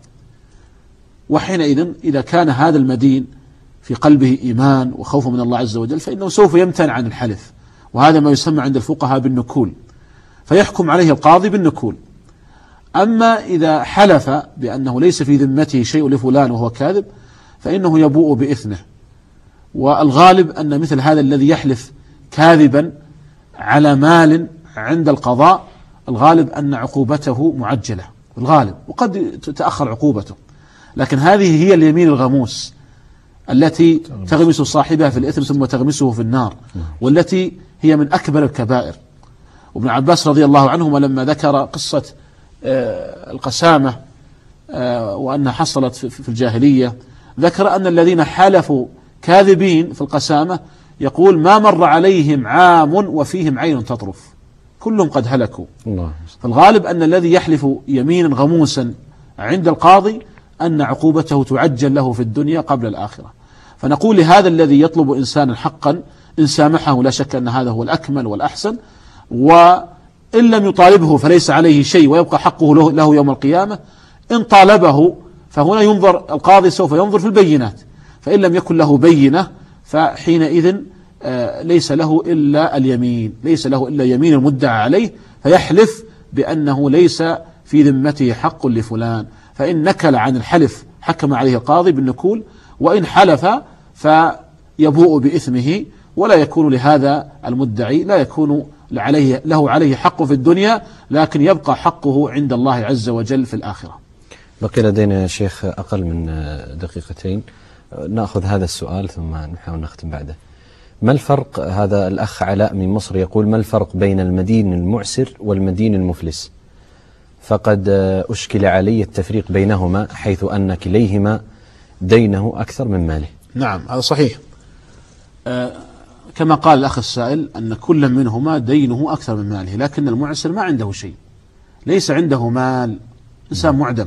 وحينئذ إذا كان هذا المدين في قلبه إيمان وخوف من الله عز وجل فإنه سوف يمتنع عن الحلف، وهذا ما يسمى عند الفقهاء بالنكول، فيحكم عليه القاضي بالنكول. أما إذا حلف بأنه ليس في ذمته شيء لفلان وهو كاذب فإنه يبوء بإثمه. والغالب أن مثل هذا الذي يحلف كاذبا على مال عند القضاء الغالب أن عقوبته معجلة، الغالب، وقد تتأخر عقوبته، لكن هذه هي اليمين الغموس التي تغمس صاحبها في الإثم ثم تغمسه في النار، والتي هي من أكبر الكبائر. وابن عباس رضي الله عنهما لما ذكر قصة القسامة وأنها حصلت في الجاهلية، ذكر أن الذين حلفوا كاذبين في القسامة يقول ما مر عليهم عام وفيهم عين تطرف، كلهم قد هلكوا. فالغالب أن الذي يحلف يمينا غموسا عند القاضي أن عقوبته تعجل له في الدنيا قبل الآخرة. فنقول لهذا الذي يطلب إنسانا حقا إن سامحه لا شك أن هذا هو الأكمل والأحسن، وإن لم يطالبه فليس عليه شيء ويبقى حقه له يوم القيامة. إن طالبه فهنا ينظر، القاضي سوف ينظر في البينات، فإن لم يكن له بينة فحينئذ ليس له إلا اليمين، ليس له إلا يمين المدعى عليه، فيحلف بأنه ليس في ذمته حق لفلان، فإن نكل عن الحلف حكم عليه القاضي بالنكول، وإن حلف فيبوء بإثمه، ولا يكون لهذا المدعي لا يكون له عليه حق في الدنيا، لكن يبقى حقه عند الله عز وجل في الآخرة. بقي لدينا يا شيخ أقل من دقيقتين، نأخذ هذا السؤال ثم نحاول نختم بعده. ما الفرق، هذا الأخ علاء من مصر يقول ما الفرق بين المدين المعسر والمدين المفلس؟ فقد أشكل علي التفريق بينهما حيث أن كليهما دينه أكثر من ماله. نعم هذا صحيح، كما قال الأخ السائل أن كل منهما دينه أكثر من ماله، لكن المعسر ما عنده شيء، ليس عنده مال، إنسان معدم.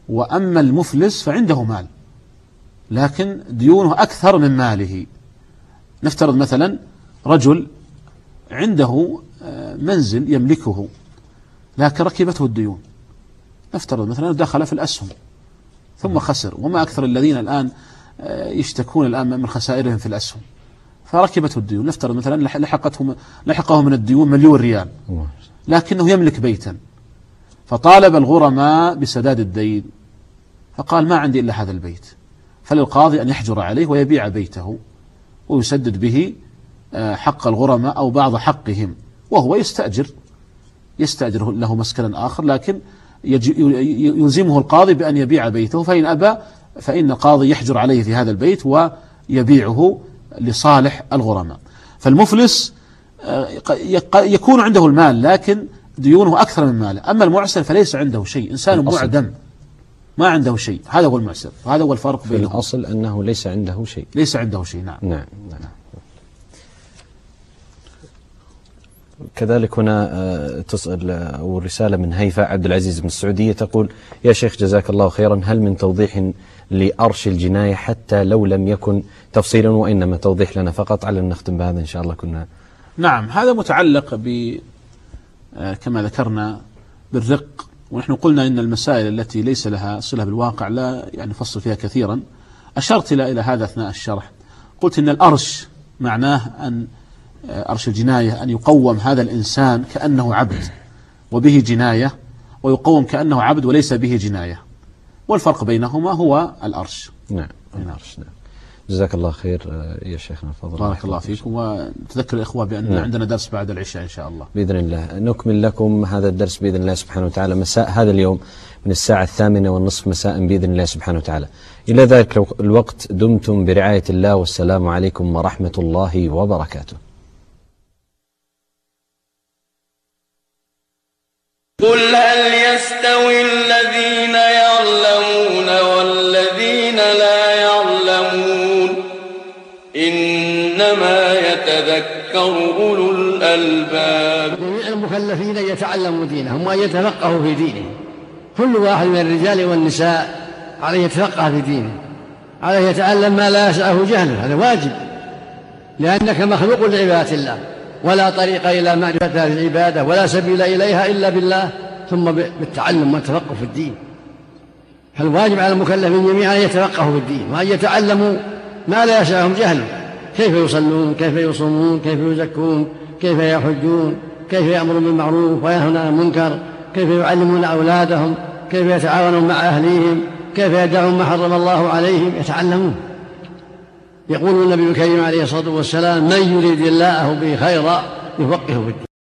وأما المفلس فعنده مال لكن ديونه أكثر من ماله، نفترض مثلا رجل عنده منزل يملكه لكن ركبته الديون، نفترض مثلا دخل في الأسهم ثم خسر، وما أكثر الذين الآن يشتكون الآن من خسائرهم في الأسهم، فركبته الديون، نفترض مثلا لحقه من الديون 1,000,000 ريال، لكنه يملك بيتا، فطالب الغرماء بسداد الدين، فقال ما عندي إلا هذا البيت، فللقاضي أن يحجر عليه ويبيع بيته ويسدد به حق الغرماء أو بعض حقهم، وهو يستأجر له مسكنا آخر، لكن يلزمه القاضي بأن يبيع بيته، فإن أبى فإن القاضي يحجر عليه في هذا البيت ويبيعه لصالح الغرماء. فالمفلس يكون عنده المال لكن ديونه أكثر من ماله، أما المعسر فليس عنده شيء، إنسان معدم ما عنده شيء، هذا هو المعسر، وهذا هو الفرق بينهم. في الأصل أنه ليس عنده شيء. ليس عنده شيء، نعم. نعم. كذلك هنا تسأل أو رسالة من هيفاء عبد العزيز من السعودية تقول: يا شيخ جزاك الله خيرا، هل من توضيح لأرش الجناية حتى لو لم يكن تفصيلا وإنما توضيح لنا فقط، على أن نختم بهذا إن شاء الله كنا. نعم، هذا متعلق كما ذكرنا بالرق، ونحن قلنا إن المسائل التي ليس لها صلة بالواقع لا نفصل فيها كثيرا. أشرت إلى هذا أثناء الشرح، قلت إن الأرش معناه أن أرش الجناية أن يقوم هذا الإنسان كأنه عبد وبه جناية، ويقوم كأنه عبد وليس به جناية، والفرق بينهما هو الأرش. نعم، الأرش. نعم. جزاك الله خير يا شيخنا الفاضل. بارك الله فيكم، وتذكر الإخوة بأن عندنا درس بعد العشاء إن شاء الله بإذن الله. نكمل لكم هذا الدرس بإذن الله سبحانه وتعالى مساء هذا اليوم من الساعة 8:30 مساء بإذن الله سبحانه وتعالى. إلى ذلك الوقت دمتم برعاية الله، والسلام عليكم ورحمة الله وبركاته. قل هل يستوي الذين يعلمون والذين لا يعلمون إنما يتذكر أولو الألباب. جميع المكلفين يتعلموا دينهم وأن يتفقهوا في دينهم، كل واحد من الرجال والنساء عليه يتفقه في دينه، عليه يتعلم ما لا يسعه جهله، هذا واجب، لأنك مخلوق لعبادة الله، ولا طريق إلى معرفة هذه العبادة ولا سبيل إليها إلا بالله، ثم بالتعلم والتفقه في الدين. فالواجب على المكلفين جميعا أن يتفقهوا في الدين وأن يتعلموا ما لا يسعهم جهله، كيف يصلون، كيف يصومون، كيف يزكون، كيف يحجون، كيف يأمرون بالمعروف وينهون عن المنكر، كيف يعلمون أولادهم، كيف يتعاونون مع أهليهم، كيف يدعون ما حرم الله عليهم، يتعلمون. يقول النبي الكريم عليه الصلاة والسلام: من يريد الله به خيرا يفقهه في الدين.